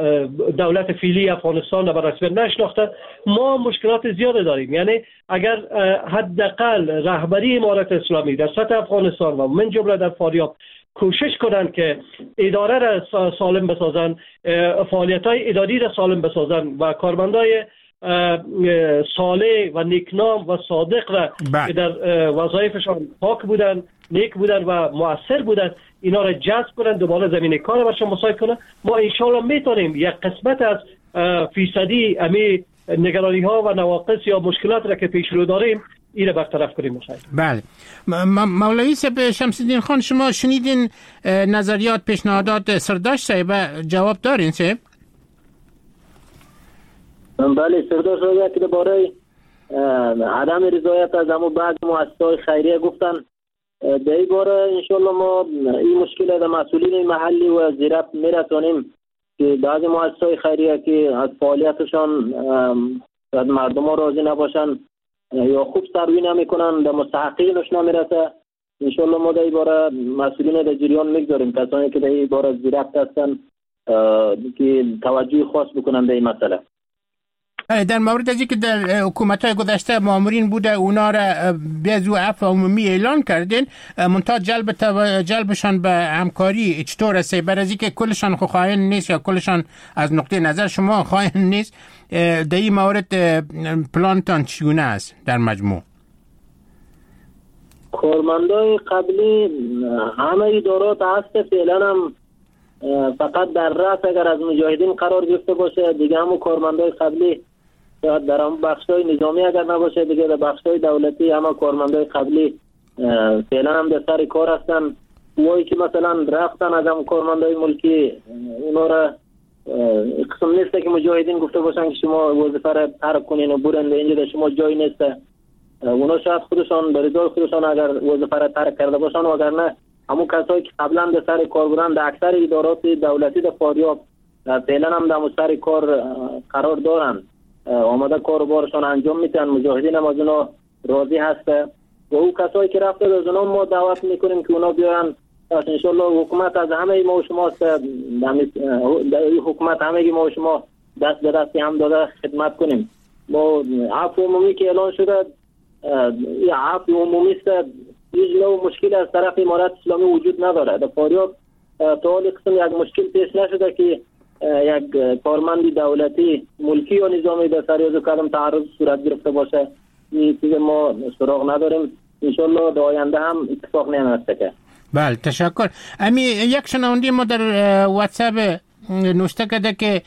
S5: دولت فعلی افغانستان را به رسمیت نشناخته. ما مشکلات زیاد داریم، یعنی اگر حداقل رهبری امارت اسلامی در سطح افغانستان و من جمله در فاریاب کوشش کنند که اداره را سالم بسازن، فعالیت‌های اداری را سالم بسازن و کارمندای صالح و نیکنام و صادق را که در وظایفشان پاک بودن، نیک بودن و مؤثر بودن اینا را جذب کنن، دوباره زمین کار برشان مساعد کنن. ما انشاءالله میتونیم یک قسمت از فیصدی امی نگرانی ها و نواقص یا مشکلات را که پیش رو داریم این را برطرف کنیم. مساعد.
S3: بله. مولوی صاحب شمس‌الدین خان، شما شنیدین نظریات پیشنهادات سرداشت صاحب، جواب دارین صاحب؟
S4: بله، سرداشت صاحب که درباره عدم رضایت از همون بعض مؤسسات خیریه گفتن در این باره انشالله ما این مشکل در مسئولین محلی و زیرب میرسانیم که بعضی مؤسسات خیریه که از فعالیتشان از مردم ها راضی نباشن یا خوب سروی نمیکنن در مستحقینش نمیرسه. انشالله ما در این باره مسئولین در جریان میگذاریم، کسانی که در این باره زیرب هستن که توجه خاص بکنن در این مسئله.
S3: در مورد از اینکه در حکومت‌های گذشته مامورین بوده اونا را بیازو عفو عمومی اعلان کردین، منتها جلب جلبشان به همکاری چطور است؟ برای اینکه کلشان خائن نیست یا کلشان از نقطه نظر شما خائن نیست، در این مورد پلانتان چگونه است در مجموع؟
S4: کارمندای قبلی همه ادارات هست، فعلا هم فقط در رأس اگر از مجاهدین قرار گرفته باشه دیگه همون کارمندای قبلی در هم بخشای نظامی اگر نباشه دیگه در بخشای دولتی همه کارمندای قبلی فعلا هم در سر کار هستن. وایی که مثلا رفتن از هم کارمندای ملکی اونا را قسم نیسته که مجاهدین گفته باشن که شما وظیفه را ترک کنین و برند اینجا در شما جای نیسته. اونا شاید خودشان در رضای خودشان اگر وظیفه را ترک کرده باشن و اگر نه همون کسایی که قبلا در سر کار بودن در اکثر ادارات دولتی در فاریاب فعلا هم در سر کار قرار دارن، آمده کاربارشان انجام میتن، مجاهدین هم از اونا راضی هسته و او کسایی که رفته از اونا ما دعوت میکنیم که اونا بیان انشالله. حکومت از همه ما و شما در حکومت همه ما و شما دست به دستی هم داده خدمت کنیم. ما عفو عمومی که اعلان شده یا عفو عمومی است، هیچ نوع مشکل از طرف امارت اسلامی وجود نداره. در فاریاب تا حال قسم یک مشکل پیش نشده که یک کارمند دولتی ملکی یا نظامی در سریاض و کدام تعرض صورت گرفته باشه. این چیز ما سراغ نداریم، انشالله در آینده هم اتفاق نمیفته که.
S3: بله تشکر. امی یک شنونده ما در واتساپ نوشته کرده که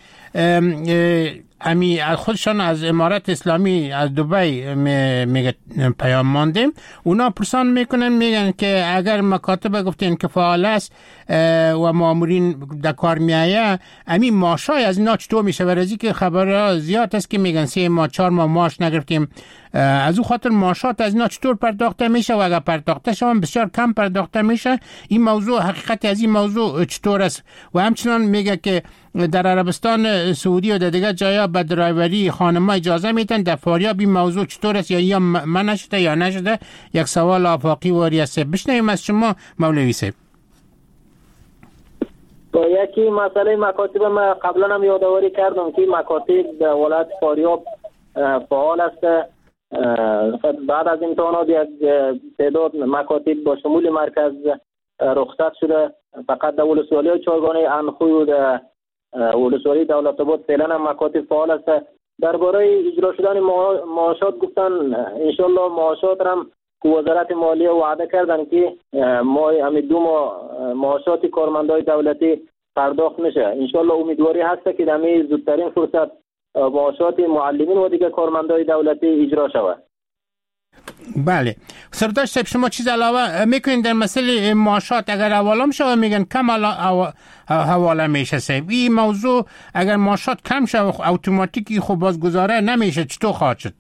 S3: امی خودشان از امارت اسلامی از دبی میگه پیام ماندیم، اونا پرسان میکنن میگن که اگر مکاتب گفتین که فعال است و مامورین در کار میایه امی ماشای از اینا چطور میشه؟ برای که خبرها زیاد است که میگن سه ماه چهار ماه ماش نگرفتیم، از او خاطر ماشات از اینا چطور پرداخته میشه و اگر پرداخته شون بسیار کم پرداخته میشه؟ این موضوع حقیقت از این موضوع چطور است؟ و همچنان میگه که در عربستان سعودی و در دیگر جایا به درایوری خانم‌ها اجازه میتن، در فاریاب این موضوع چطور است؟ یا یا من نشده یا نشده؟ یک سوال آفاقی واری است. بشنویم از شما مولوی صاحب.
S4: با یکی مسئله مکاتب ما قبلا هم یادآوری کردم که مکاتب در ولایت فاریاب فعال است. بعد از امتحانات یک تعداد مکاتب با شمول مرکز رخصت شده، فقط در ولسوالی چهارگانه انخوی و در ولسوالی دولت آباد فعلا هم مکاتب فعال است. درباره اجرا شدن معاشات گفتن انشالله معاشات هم وزارت مالیه وعده کردن که ما همین دو ماه معاشات کارمندای دولتی پرداخت میشه. انشالله امیدواری هست که در زودترین فرصت معاشات معلمین و دیگر کارمندای دولتی اجرا شود.
S3: بله سردار صاحب شما چیز علاوه میکنین در مسئله معاشات؟ اگر حواله میشه میگن کم حواله میشه صاحب، این موضوع اگر معاشات کم شه اتوماتیکی خب بازگذاره نمیشه، چطور خواهد شد؟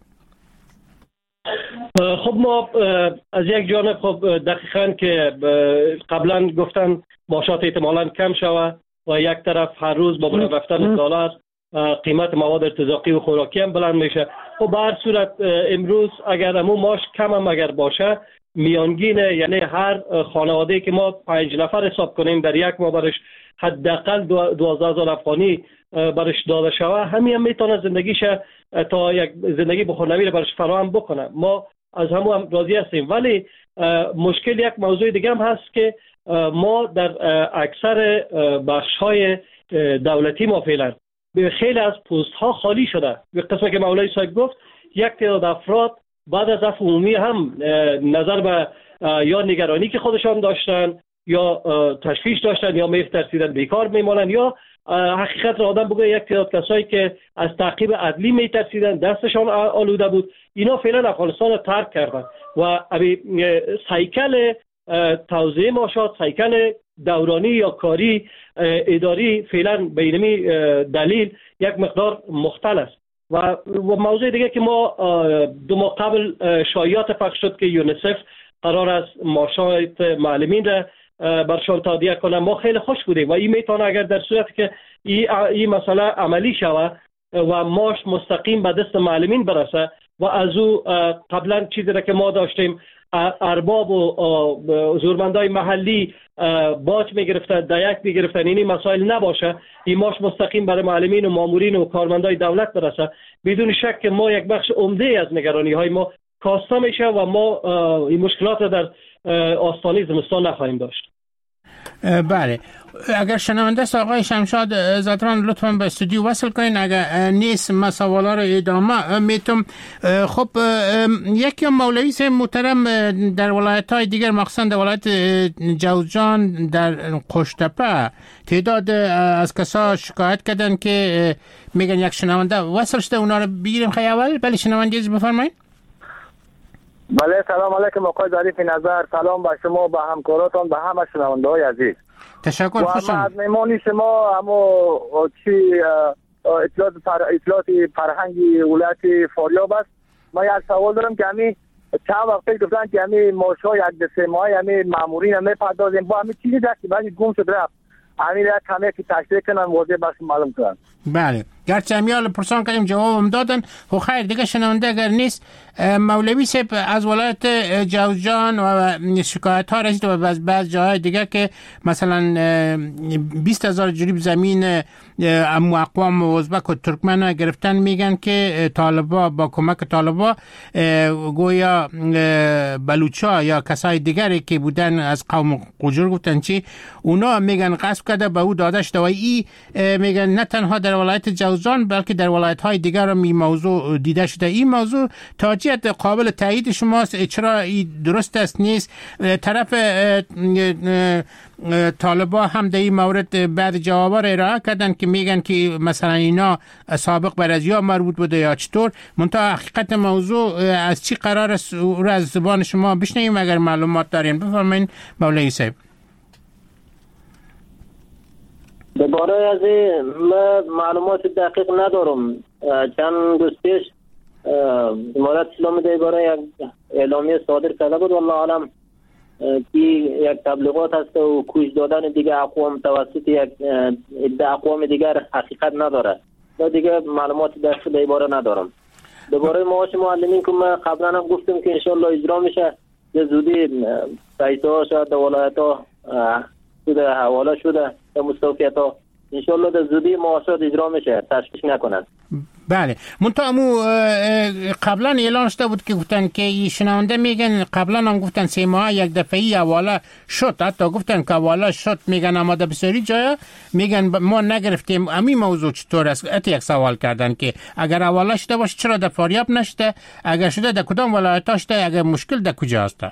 S5: خب ما از یک جانب خب دقیقاً که قبلا گفتن معاشات احتمالاً کم شود و یک طرف هر روز با بالا رفتن دلار قیمت مواد ارتزاقی و خوراکی هم بلند میشه. خب به هر صورت امروز اگر همون ماش کم هم اگر باشه میانگین، یعنی هر خانواده که ما پنج نفر حساب کنیم در یک ماه برش حداقل دوازده هزار افغانی برش داده شود، همین هم میتونه زندگیش تا یک زندگی بخورنوی برش فراهم بکنه. ما از همون هم راضی هستیم، ولی مشکل یک موضوع دیگه هم هست که ما در اکثر بخش‌های دولتی ما فعلا خیلی از پست ها خالی شده. به قسمتی که مولوی صاحب گفت یک تعداد افراد بعد از عفو عمومی هم نظر به یا نگرانی که خودشان داشتن یا تشویش داشتن یا میترسیدن بیکار میمانن، یا حقیقت را آدم بگه یک تعداد کسایی که از تعقیب عدلی میترسیدن دستشان آلوده بود، اینا فعلا افغانستان رو ترک کردن و سیکل توزیع معاشات، سیکل دورانی یا کاری اداری فعلا به این دلیل یک مقدار مختل است. و موضوع دیگه که ما دو ماه قبل شایعات پخش شد که یونیسف قرار است معاشات معلمین را برشان تادیه کنه، ما خیلی خوش بودیم و این میتونه اگر در صورتی که این مسئله عملی شود و معاش مستقیم به دست معلمین برسه و از او قبلا چیزی را که ما داشتیم ارباب و زورمندای محلی باج میگرفتن، دایک میگرفتن، اینی مسائل نباشه، این ماش مستقیم برای معلمین و مامورین و کارمندای دولت برسه، بدون شک که ما یک بخش عمده از نگرانی های ما کاسته میشه و ما این مشکلات در آستانه زمستان نخواهیم داشت.
S3: بله اگر شنونده است آقای شمشاد زدران لطفاً به استودیو وصل کنین. اگر نیست ما سوالا رو ادامه میتم. خب یکی مولوی صاحب محترم در ولایت های دیگر مخصوصا در ولایت جوزجان در قشتپه تعداد از کسا شکایت کردن که میگن یک شنونده وصل شده، اونا رو بگیریم خیلی اول. بله شنونده بفرمایید.
S9: بله سلام علیکم آقای ظریف نظر، سلام به شما، به همکاراتان، به همه شنونده های عزیز.
S3: تشکر.
S9: خوشم. از مهمانی شما اما چی اطلاعات پر... اطلاعات فرهنگی ولایت فاریاب است. ما یک سوال دارم که همین چند وقت پیش گفتن که همین ماشا یک دو سه ماه همین مامورین هم میپردازیم، با همین چیزی دست که بعدی گم شد رفت، همین یک کمی که تشریح کنن واضح بس معلوم کنن.
S3: بله گرچه همیال پرسان کردیم جواب هم دادن. خب خیر دیگه شنونده اگر نیست، مولوی صاحب از ولایت جوزجان و شکایت ها رسید و از بعض جاهای دیگه که مثلا بیست هزار جریب زمین امو اقوام ازبک و ترکمن گرفتن، میگن که طالبا با کمک طالبا گویا بلوچا یا کسای دیگری که بودن از قوم قجور گفتن چی اونا میگن غصب کرده به او داده شده و ای میگن نه تنها در ولایت جوزجان بلکه در ولایت های دیگر هم این موضوع دیده شده. این موضوع تاجیت قابل تایید شماست؟ چرا این درست است نیست؟ طرف طالبا هم در این مورد بعد جوابا را ارائه کردن که میگن که مثلا اینا سابق بر از یا مربوط بوده یا چطور. منتها حقیقت موضوع از چی قرار است او را از زبان شما بشنویم اگر معلومات دارین. بفرمایید مولوی صاحب.
S4: درباره از معلومات دقیق ندارم. چند روز پیش امارت اسلامی درباره یک اعلامیه صادر کرده بود، والله عالم که یک تبلیغات هست و کوش دادن دیگه اقوام توسط یک عده اقوام دیگر حقیقت نداره. و دیگه معلومات دقیق درباره ندارم. درباره معاش معلمین که ما قبلا هم گفتم که انشالله اجرا میشه، به زودی پیسه ها شاید در ولایت ها شده حواله شده در مستوفیت ها، انشالله در زودی معاشات اجرا میشه، تشویش نکنن.
S3: بله منتها امو قبلا اعلان شده بود که گفتن که این شنونده میگن قبلا هم گفتن سه ماه یک دفعی حواله شد، حتی گفتن که حواله شد، میگن اما در بسیاری جایا میگن ما نگرفتیم. همین موضوع چطور است؟ ات یک سوال کردن که اگر حواله شده باشه چرا در فاریاب نشده؟ اگر شده در کدام ولایت ها شده؟ اگر مشکل در کجا است؟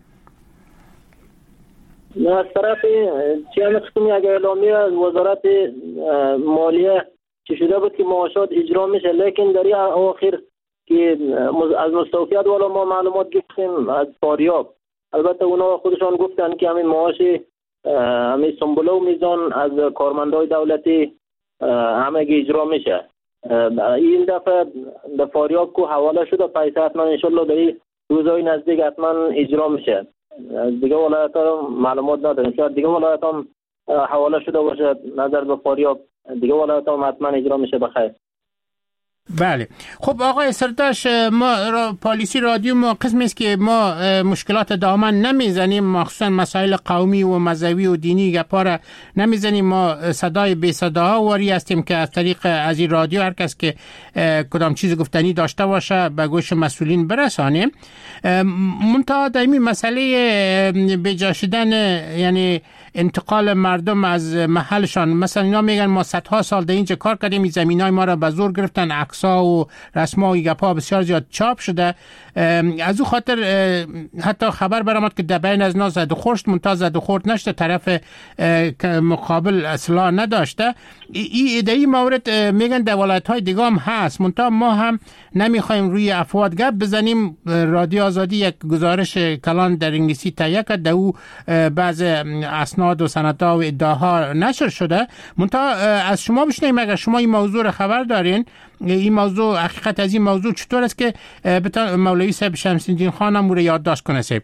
S4: از طرف چی هم قسمی اگر اعلامیه از وزارت مالیه چی شده بود که معاشات اجرا میشه، لیکن در این آخر که از مستوفیت والا ما معلومات گفتیم از فاریاب، البته اونا خودشان گفتن که همین معاش همین سنبوله و میزان از کارمندای دولتی همه اجرا میشه. این دفعه در فاریاب که حواله شده پیسه حتما انشالله در این روزهای نزدیک حتما اجرا میشه. دیگه ولایت ها معلومات نداریم، شاید دیگه ولایت ها حواله شده باشه نظر به فاریاب، دیگه ولایت ها حتما اجرا میشه بخیر.
S3: بله خب آقای سرداش، ما را پالیسی رادیو ما قسمی است که ما مشکلات دامن نمیزنیم، مخصوصا مسائل قومی و مذهبی و دینی گپا را نمیزنیم. ما صدای بی صداها واری هستیم که از طریق از این رادیو هر کس که کدام چیز گفتنی داشته باشه به گوش مسئولین برسانیم. منتها دائمی مسئله بجا شدن یعنی انتقال مردم از محلشان، مثلا اینا میگن ما صدها سال در اینجا کار کردیم، این زمینای ما را به زور گرفتن، عکس‌ها و رسم‌ها و گپ‌ها بسیار زیاد چاپ شده. از او خاطر حتی خبر برآمد که در بین از ناز زد و خورد منتها زد و خورد نشده، طرف مقابل اصلاح نداشته. این ایده مورد میگن در ولایت‌های دیگه هم هست، منتها ما هم نمیخوایم روی افواد گپ بزنیم. رادیو آزادی یک گزارش کلان در انگلیسی تهیه کرد، در او بعض اسناد و سندها و ادعاها نشر شده. منتها از شما بشنویم اگر شما این موضوع رو خبر دارین، این موضوع حقیقت از این موضوع چطور است که مولوی صاحب شمس‌الدین خان هم رو یادداشت کنه. صاحب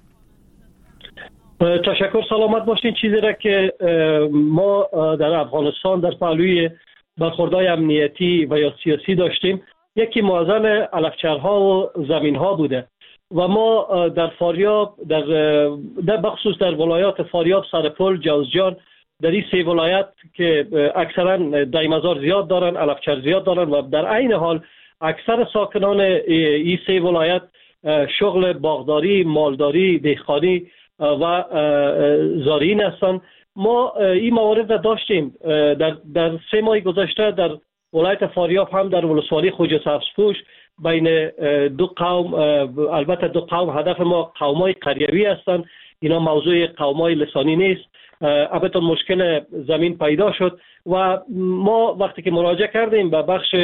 S5: تشکر، سلامت باشین. چیزی را که ما در افغانستان در پهلوی برخوردهای امنیتی و یا سیاسی داشتیم، یکی موازن علفچرها و زمینها بوده و ما در فاریاب در در بخصوص در ولایات فاریاب، سرپل، جوزجان، در این سه ولایت که اکثرا دایمزار زیاد دارن، علفچر زیاد دارن و در عین حال اکثر ساکنان این سه ولایت شغل باغداری، مالداری، دهقانی و زارعین هستند ما این موارد را داشتیم در در سه ماه گذشته در ولایت فاریاب هم در ولسوالی خوجه سبزپوش بین دو قوم، البته دو قوم، هدف ما قومای قریوی هستند، اینا موضوع قومای لسانی نیست. البته مشکل زمین پیدا شد و ما وقتی که مراجعه کردیم به بخش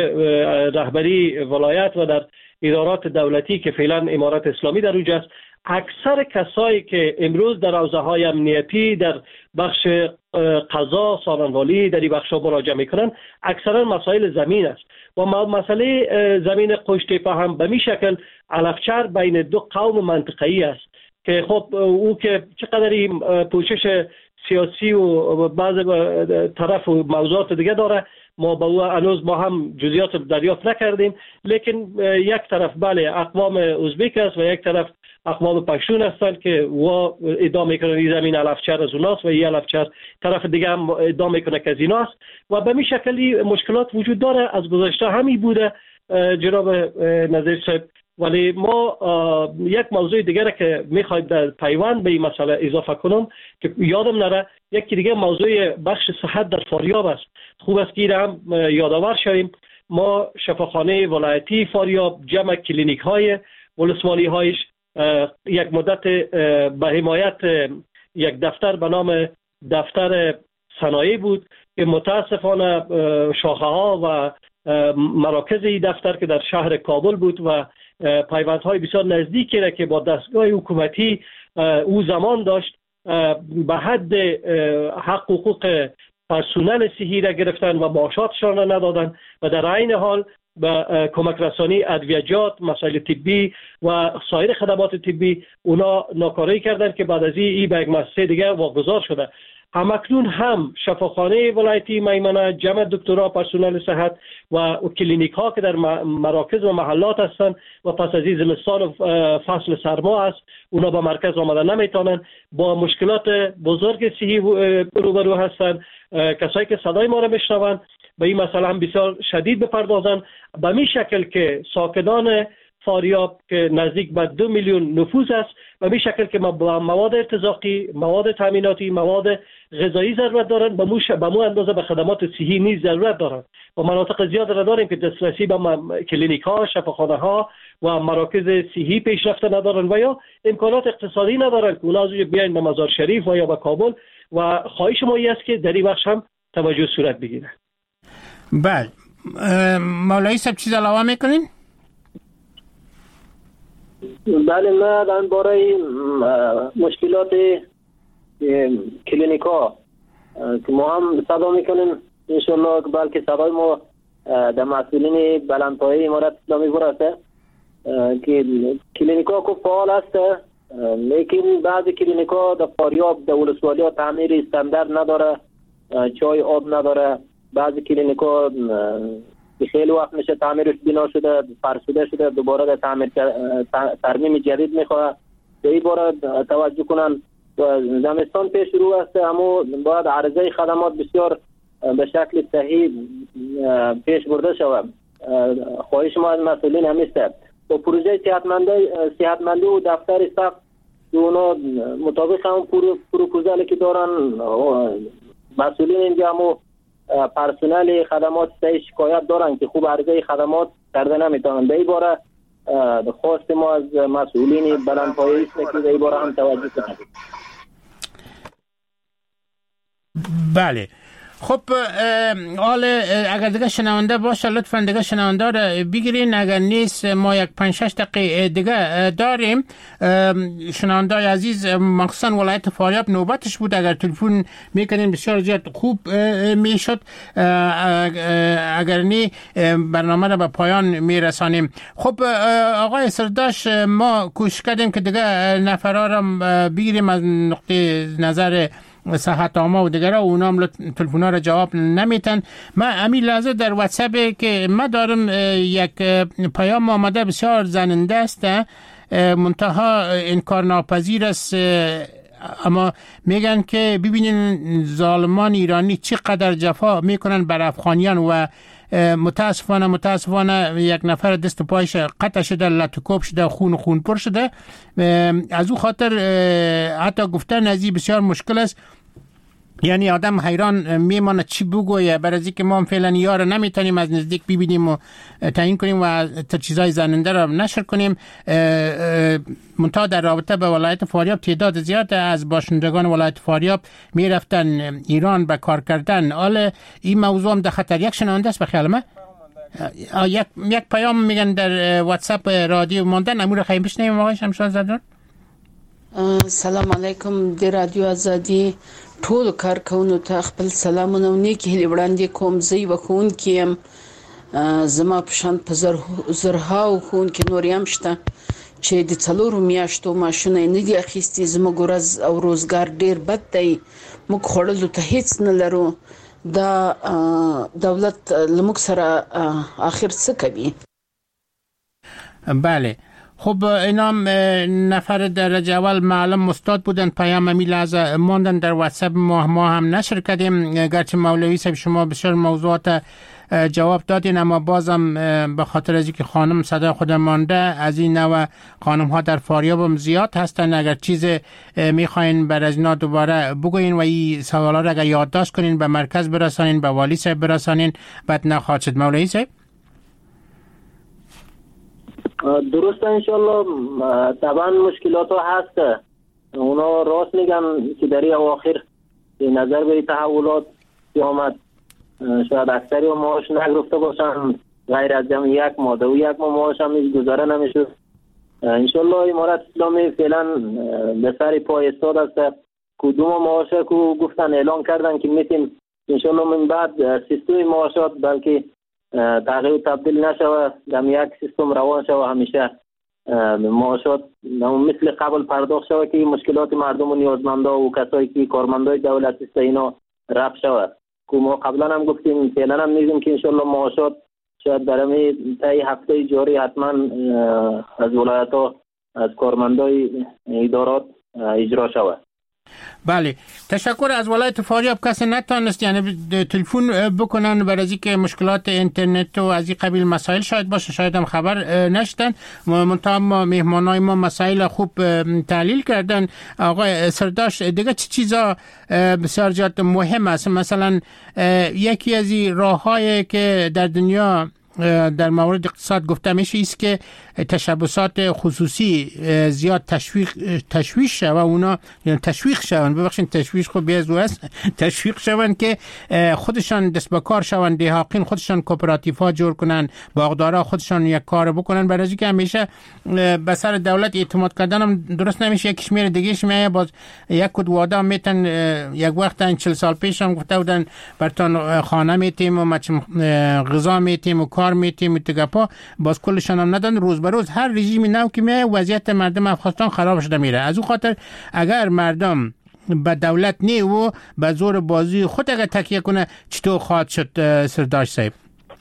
S5: رهبری ولایت و در ادارات دولتی که فعلا امارت اسلامی در اونجاست، اکثر کسایی که امروز در حوزه های امنیتی در بخش قضا، سالنوالی در این بخش مراجعه میکنن، اکثرا مسائل زمین است و مسئله زمین قشتیپه هم به می شکل علفچر بین دو قوم منطقه‌ای است که خب او که چقدر پوشش سیاسی و بعض طرف و موضوعات دیگه داره، ما با او هنوز ما هم جزئیات دریافت نکردیم، لیکن یک طرف بله اقوام ازبک است و یک طرف اقوام پشتون هستند که و ادعا میکنن این زمین علفچر از اوناست و این علفچر طرف دیگه هم ادعا میکنه که از ایناست و به می شکلی مشکلات وجود داره. از گذشته همی بوده جناب نظیر صاحب، ولی ما یک موضوع دیگر که میخواید در پیوند به این مسئله اضافه کنم که یادم نره، یکی دیگه موضوع بخش صحت در فاریاب است. خوب است که هم یادآور شویم. ما شفاخانه ولایتی فاریاب جمع کلینیک های ولسوالی هایش یک مدت به حمایت یک دفتر به نام دفتر صنایع بود که متاسفانه شاخه ها و مراکز این دفتر که در شهر کابل بود و پیوندهای بسیار نزدیکی را که با دستگاه حکومتی او زمان داشت به حد حق حقوق پرسونل صحی را گرفتن و معاشاتشان را ندادن و در عین حال به کمک رسانی ادویجات، مسائل طبی و سایر خدمات طبی اونا ناکاری کردن که بعد از این به یک مؤسسه دیگه واگذار شده. همکنون هم شفاخانه ولایتی میمنه جمع دکترها پرسونل صحت و کلینیک ها که در مراکز و محلات هستند و پس از این زمستان و فصل سرما است اونا به مرکز آمدن نمیتونن، با مشکلات بزرگ صحی روبرو هستند. کسایی که صدای ما را میشنوند به این مسئله هم بسیار شدید بپردازن به می شکل که ساکنان فاریاب که نزدیک به دو میلیون نفوس است و به شکل که مواد ارتزاقی، مواد تامیناتی، مواد غذایی ضرورت دارند، به موش به مو اندازه به خدمات صحی نیز ضرورت دارند و مناطق زیاد را داریم که دسترسی به کلینیک ها، شفاخانه ها و مراکز صحی پیشرفته ندارند و یا امکانات اقتصادی ندارند که اونا از بیاین به مزار شریف و یا به کابل و خواهش ما است که در این بخش هم توجه صورت بگیره.
S3: بله مولایی صاحب چیز علاوه میکنین؟
S4: بله ما در باره مشکلات کلینیک ها که ما هم صدا میکنیم انشالله بلکه صدای ما در مسئولین بلندپایه امارت اسلامی برسه که کلینیک ها که فعال است، لیکن بعضی کلینیک ها در فاریاب در ولسوالی ها تعمیر استاندارد نداره، چای آب نداره. بعضی کلینیک ها خیلی وقت میشه تعمیرش بنا شده، فرسوده شده، دوباره در تعمیر ترمیم جدید میخواه. به این باره توجه کنن و زمستان پیش رو است، اما باید عرضه خدمات بسیار به شکل صحیح پیش برده شود. خواهش ما از مسئولین همیست با پروژه صحتمندی و دفتر صف اونا مطابق هم پروپوزالی که دارن مسئولین اینجا همو پرسونل خدمات صحیح شکایت دارن که خوب عرضه خدمات کرده نمیتونن. به این باره خواست ما از مسئولین بلندپایه است که به این باره هم توجه کنند.
S3: بله خب حال اگر دیگه شنونده باشه لطفا دیگه شنونده رو بگیرین، اگر نیست ما یک پنج شش دقیقه دیگه داریم. شنونده عزیز مخصوصا ولایت فاریاب نوبتش بود، اگر تلفن میکنین بسیار زیاد خوب میشد، اگر نی برنامه رو به پایان میرسانیم. خب آقای سرداش ما کوشش کردیم که دیگه نفرها رو بگیریم از نقطه نظر صحت عامه و دیگره، اونا هم تلفن‌ها را جواب نمیتن. من همین لحظه در واتساپ که ما دارم یک پیام آمده بسیار زننده است، منتها انکار ناپذیر است، اما میگن که ببینین ظالمان ایرانی چقدر جفا میکنن بر افغانیان و متاسفانه متاسفانه یک نفر دست و پایش قطع شده، لطکوب شده، خون خون پر شده. از او خاطر حتی گفتن از این بسیار مشکل است. یعنی آدم حیران میمانه چی بگویه، برای از اینکه ما فعلا یار نمیتونیم از نزدیک ببینیم و تعیین کنیم و تا چیزای زننده را نشر کنیم. منتها در رابطه به ولایت فاریاب تعداد زیاد از باشندگان ولایت فاریاب میرفتن ایران به کار کردن. حالا این موضوع هم در خطر. یک شنونده است به خیال من یک یک پیام میگن در واتساپ رادیو ماندن، امور خیلی بشنویم. آقای شمشاد زدان.
S10: سلام علیکم د رادیو آزادي ټول کارکونکو ته خپل سلامونه او نیکی هیلې وړاندې کوم. زه یوه ښوونکې یم، زما په شان په زرهاو ښوونکي نور هم شته چې د څلورو میاشتو معاشونه یې نه دي اخیستي. زموږ ورځ او روزګار ډېر بد دی، موږ خوړلو ته هیڅ نه لرو. دا دولت له موږ سره آخر څه کوي؟
S3: بله، خب اینا نفر درجه اول معلم استاد بودن، پیام امی لحظه ماندن در واتساپ ما ما هم نشر کردیم. گرچه مولوی صاحب شما بسیار موضوعات جواب دادین، اما بازم به خاطر از اینکه خانم صدا خود مانده، از این نوع خانم ها در فاریاب هم زیاد هستن. اگر چیز میخواین بر از اینا دوباره بگوین و این سوالا را اگر یادداشت کنین به مرکز برسانین، به والی صاحب برسانین، بعد نخواهد شد. مولوی صاحب
S4: درسته انشالله. طبعا مشکلات ها هست، اونا راست میگن که در این اواخر نظر به تحولات که آمد شاید اکثری و معاش نگرفته باشن، غیر از جمع یک ماده و یک ماه معاش هم گذاره نمیشه. انشالله امارت اسلامی فعلا به سر پای استاد است. کدوم معاشه که گفتن اعلان کردن که میتیم انشالله من بعد سیستم معاشات بلکه تغییر تبدیل نشوه، در یک سیستم روان شوه، همیشه معاشات مثل قبل پرداخت شوه که مشکلات مردم و نیازمندا و کسایی که کارمندای دولتی است اینا رفع شوه. که ما قبلا هم گفتیم، فعلا هم میگیم که انشالله معاشات شاید در همین طی هفته جاری حتما از ولایت ها از کارمندای ادارات اجرا شوه.
S3: بله، تشکر. از ولایت فاریاب کسی نتونست یعنی تلفن بکنن برای از اینکه مشکلات اینترنت و از این قبیل مسائل شاید باشه، شاید هم خبر نشدن. منتها ما مهمانای ما مسائل خوب تحلیل کردن. آقای سرداشت دیگه چه چیزا بسیار زیاد مهم است؟ مثلا یکی از این راه‌هایی که در دنیا در مورد اقتصاد گفته میشه است که تشبثات خصوصی زیاد تشویق تشویق شوند و اونا یعنی تشویق شوند، ببخشید تشویق خب بیازو است، تشویق شوند که خودشان دست به کار شوند، دهاقین خودشان کوپراتیف ها جور کنن، باغدارا خودشان یک کار بکنن. برای اینکه همیشه به سر دولت اعتماد کردن هم درست نمیشه. یکیش میره دیگهش میایه، باز یک کد وادا میتن. یک وقت این چهل سال پیش هم گفته بودن برتون خانه میتیم و غذا میتیم و کار میتیم تگپا، باز کلشان هم ندن. روز به روز هر رژیم نو که میایه وضعیت مردم افغانستان خراب شده میره. از اون خاطر اگر مردم به دولت نی و به زور بازی خود اگر تکیه کنه چطور خواهد شد؟ سرداشت صاحب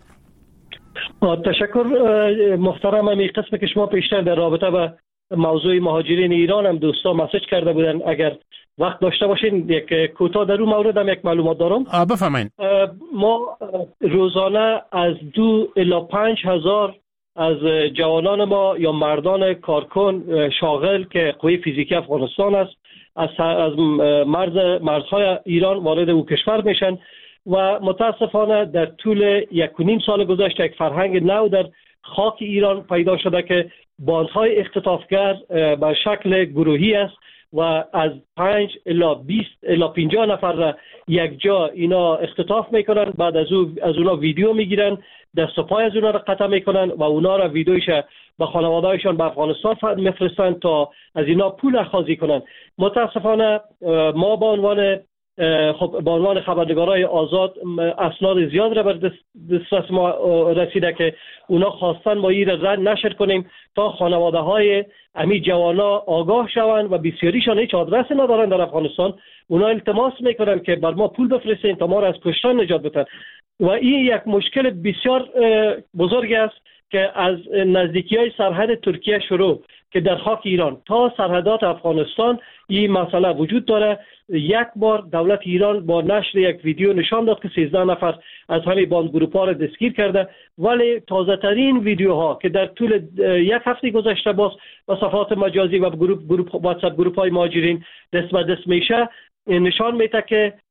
S5: تشکر محترم. این قسم که شما پیشتر در رابطه با موضوع مهاجرین ایران هم دوستا مسیج کرده بودن، اگر وقت داشته باشین یک کوتاه در اون مورد هم یک معلومات دارم.
S3: بفرمایید.
S5: ما روزانه از دو الی پنج هزار از جوانان ما یا مردان کارکن شاغل که قوه فیزیکی افغانستان است از از مرز مرزهای ایران وارد او کشور میشن و متاسفانه در طول یک و نیم سال گذشته یک فرهنگ نو در خاک ایران پیدا شده که باندهای اختطافگر به شکل گروهی است و از پنج الی بیست الی پنجاه نفر را یک جا اینا اختطاف میکنن، بعد از او از اونا ویدیو میگیرن، دست و پای از اونا را قطع میکنن و اونا را ویدیوش به خانواده‌هایشان به افغانستان میفرستن تا از اینا پول اخاذی کنن. متاسفانه ما به عنوان خب به عنوان خبرنگارای آزاد اسناد زیاد را بر دسترس ما رسیده که اونا خواستن ما این را رد نشر کنیم تا خانواده های امی جوانا آگاه شوند و بسیاریشان هیچ آدرس ندارن در افغانستان. اونا التماس میکنن که بر ما پول بفرستین تا ما را از کشتن نجات بدن و این یک مشکل بسیار بزرگ است که از نزدیکی های سرحد ترکیه شروع که در خاک ایران تا سرحدات افغانستان این مسئله وجود داره. یک بار دولت ایران با نشر یک ویدیو نشان داد که سیزده نفر از همین باند گروپ ها را دستگیر کرده، ولی تازه ترین ویدیوها که در طول یک هفته گذشته باز با صفحات مجازی و گروپ گروپ واتساپ گروپ های مهاجرین دست به دست میشه نشان میده که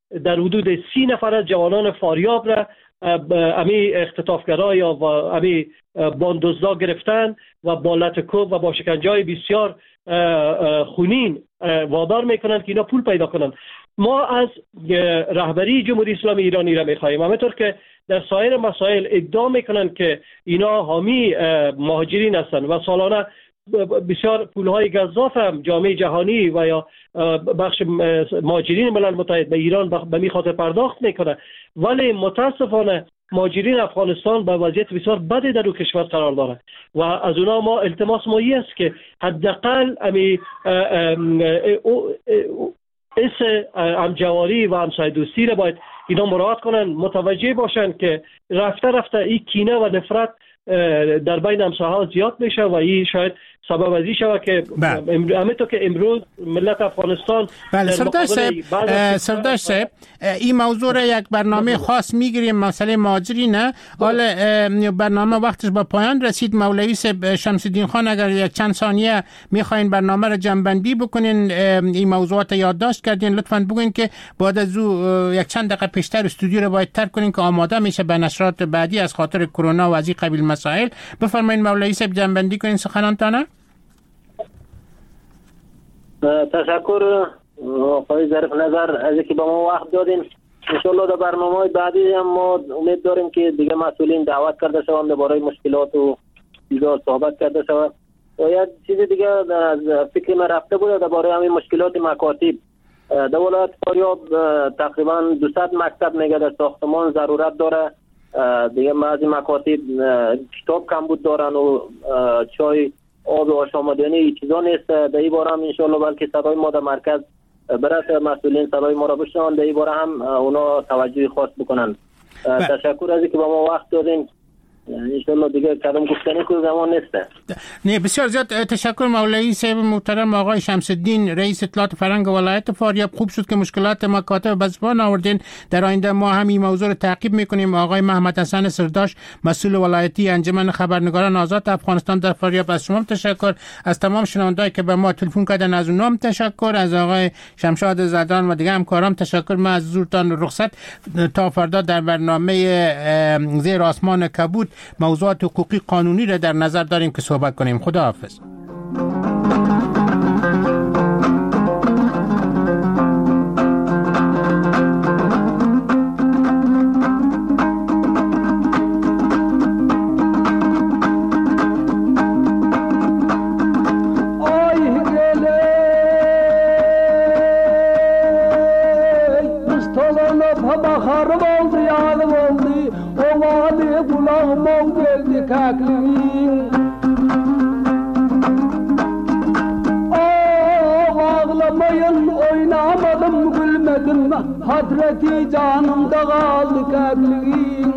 S5: در حدود سی نفر از جوانان فاریاب را امی اختطافگرا یا امی باندزدا گرفتن و با لطکوب و با شکنجه‌های بسیار خونین وادار میکنند که اینا پول پیدا کنند. ما از رهبری جمهوری اسلامی ایرانی را میخواهیم همونطور که در سایر مسائل ادعا میکنند که اینا حامی مهاجرین هستند و سالانه بسیار پولهای گزاف هم جامعه جهانی و یا بخش مهاجرین ملل متحد به ایران به می خاطر پرداخت میکنه، ولی متاسفانه مهاجرین افغانستان به وضعیت بسیار بدی در او کشور قرار داره و از اونا ما التماس مایی است که حداقل امی اس همجواری و همسایه دوستی را باید اینا مراعات کنن، متوجه باشن که رفته رفته این کینه و نفرت در بین همسایه‌ها زیاد میشه و این شاید سبب ازی شود که همینطور که امروز ملت افغانستان
S3: بله سردار صاحب سردار صاحب این موضوع را یک برنامه خاص میگیریم، مسئله مهاجرین نه. حالا برنامه وقتش با پایان رسید. مولوی صاحب شمس الدین خان اگر یک چند ثانیه میخواین برنامه را جنبندی بکنین، این موضوعات یادداشت کردین، لطفاً بگوین که بعد از او یک چند دقیقه پیشتر استودیو رو باید ترک کنین که آماده میشه به نشرات بعدی از خاطر کرونا و از این قبیل مسائل. بفرمایید مولوی صاحب جنبندی کنین سخنانتان.
S4: تشکر آقای ظریف نظر از اینکه با ما وقت دادین. انشالله در برنامه‌های بعدی هم ما امید داریم که دیگه مسئولین دعوت کرده شوند درباره مشکلات و دیگر صحبت کرده شود. و یک چیز دیگه از فکر ما رفته بود درباره همین مشکلات مکاتب. در ولایت فاریاب تقریبا دویست مکتب میگه در ساختمان ضرورت داره. دیگه بعضی مکاتب کتاب کمبود دارن و چای آب آشامیدنی این چیزا نیست. در این باره هم انشالله بلکه صدای ما در مرکز برای مسئولین صدای ما را بشنوند، در این باره هم اونا توجه خاص بکنن. تشکر از اینکه با ما وقت دادین. انشالله دیگه کلام گفتنی که زمان نیسته.
S3: نه بسیار زیاد تشکر مولوی صاحب محترم آقای شمس الدین رئیس اطلاعات فرهنگ ولایت فاریاب. خوب شد که مشکلات مکاتب به زبان آوردین. در آینده ما هم این موضوع رو تعقیب میکنیم. آقای محمد حسن سرداش مسئول ولایتی انجمن خبرنگاران آزاد افغانستان در فاریاب، از شما تشکر. از تمام شنوندهایی که به ما تلفن کردن از اونام تشکر. از آقای شمشاد زدان و دیگه همکارام تشکر. من از حضورتان رخصت تا فردا در برنامه زیر آسمان کبود موضوعات حقوقی قانونی را در نظر داریم که صحبت کنیم. خدا حافظ.
S11: Hasreti canımda kaldı kalbim.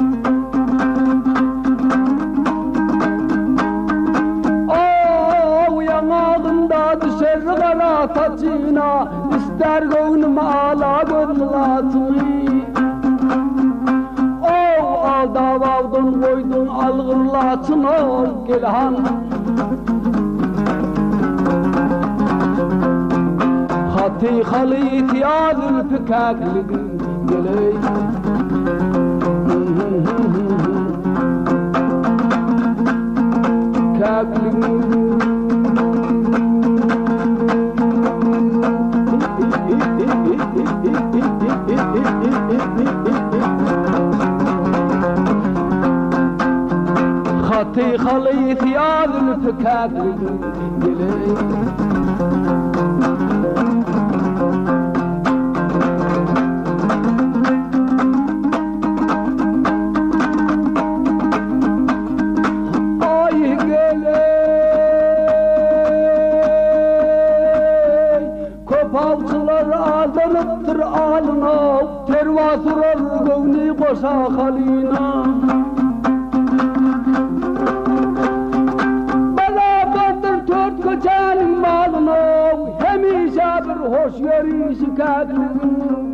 S11: Oh yanağımda düşer kara saçına, ister gönlüm ağla gönlüm. Oh alda vardın koydun algırlatın ol gelhan. خطي خليت يا ذلفكاك لقلي كاك خطي خليت يا ذلفكاك لقلي aldanıptır alına, tervasırar gövni koşa halina. Beraberdir dört göçenin malına, hemişe bir hoş görüşü kadrin.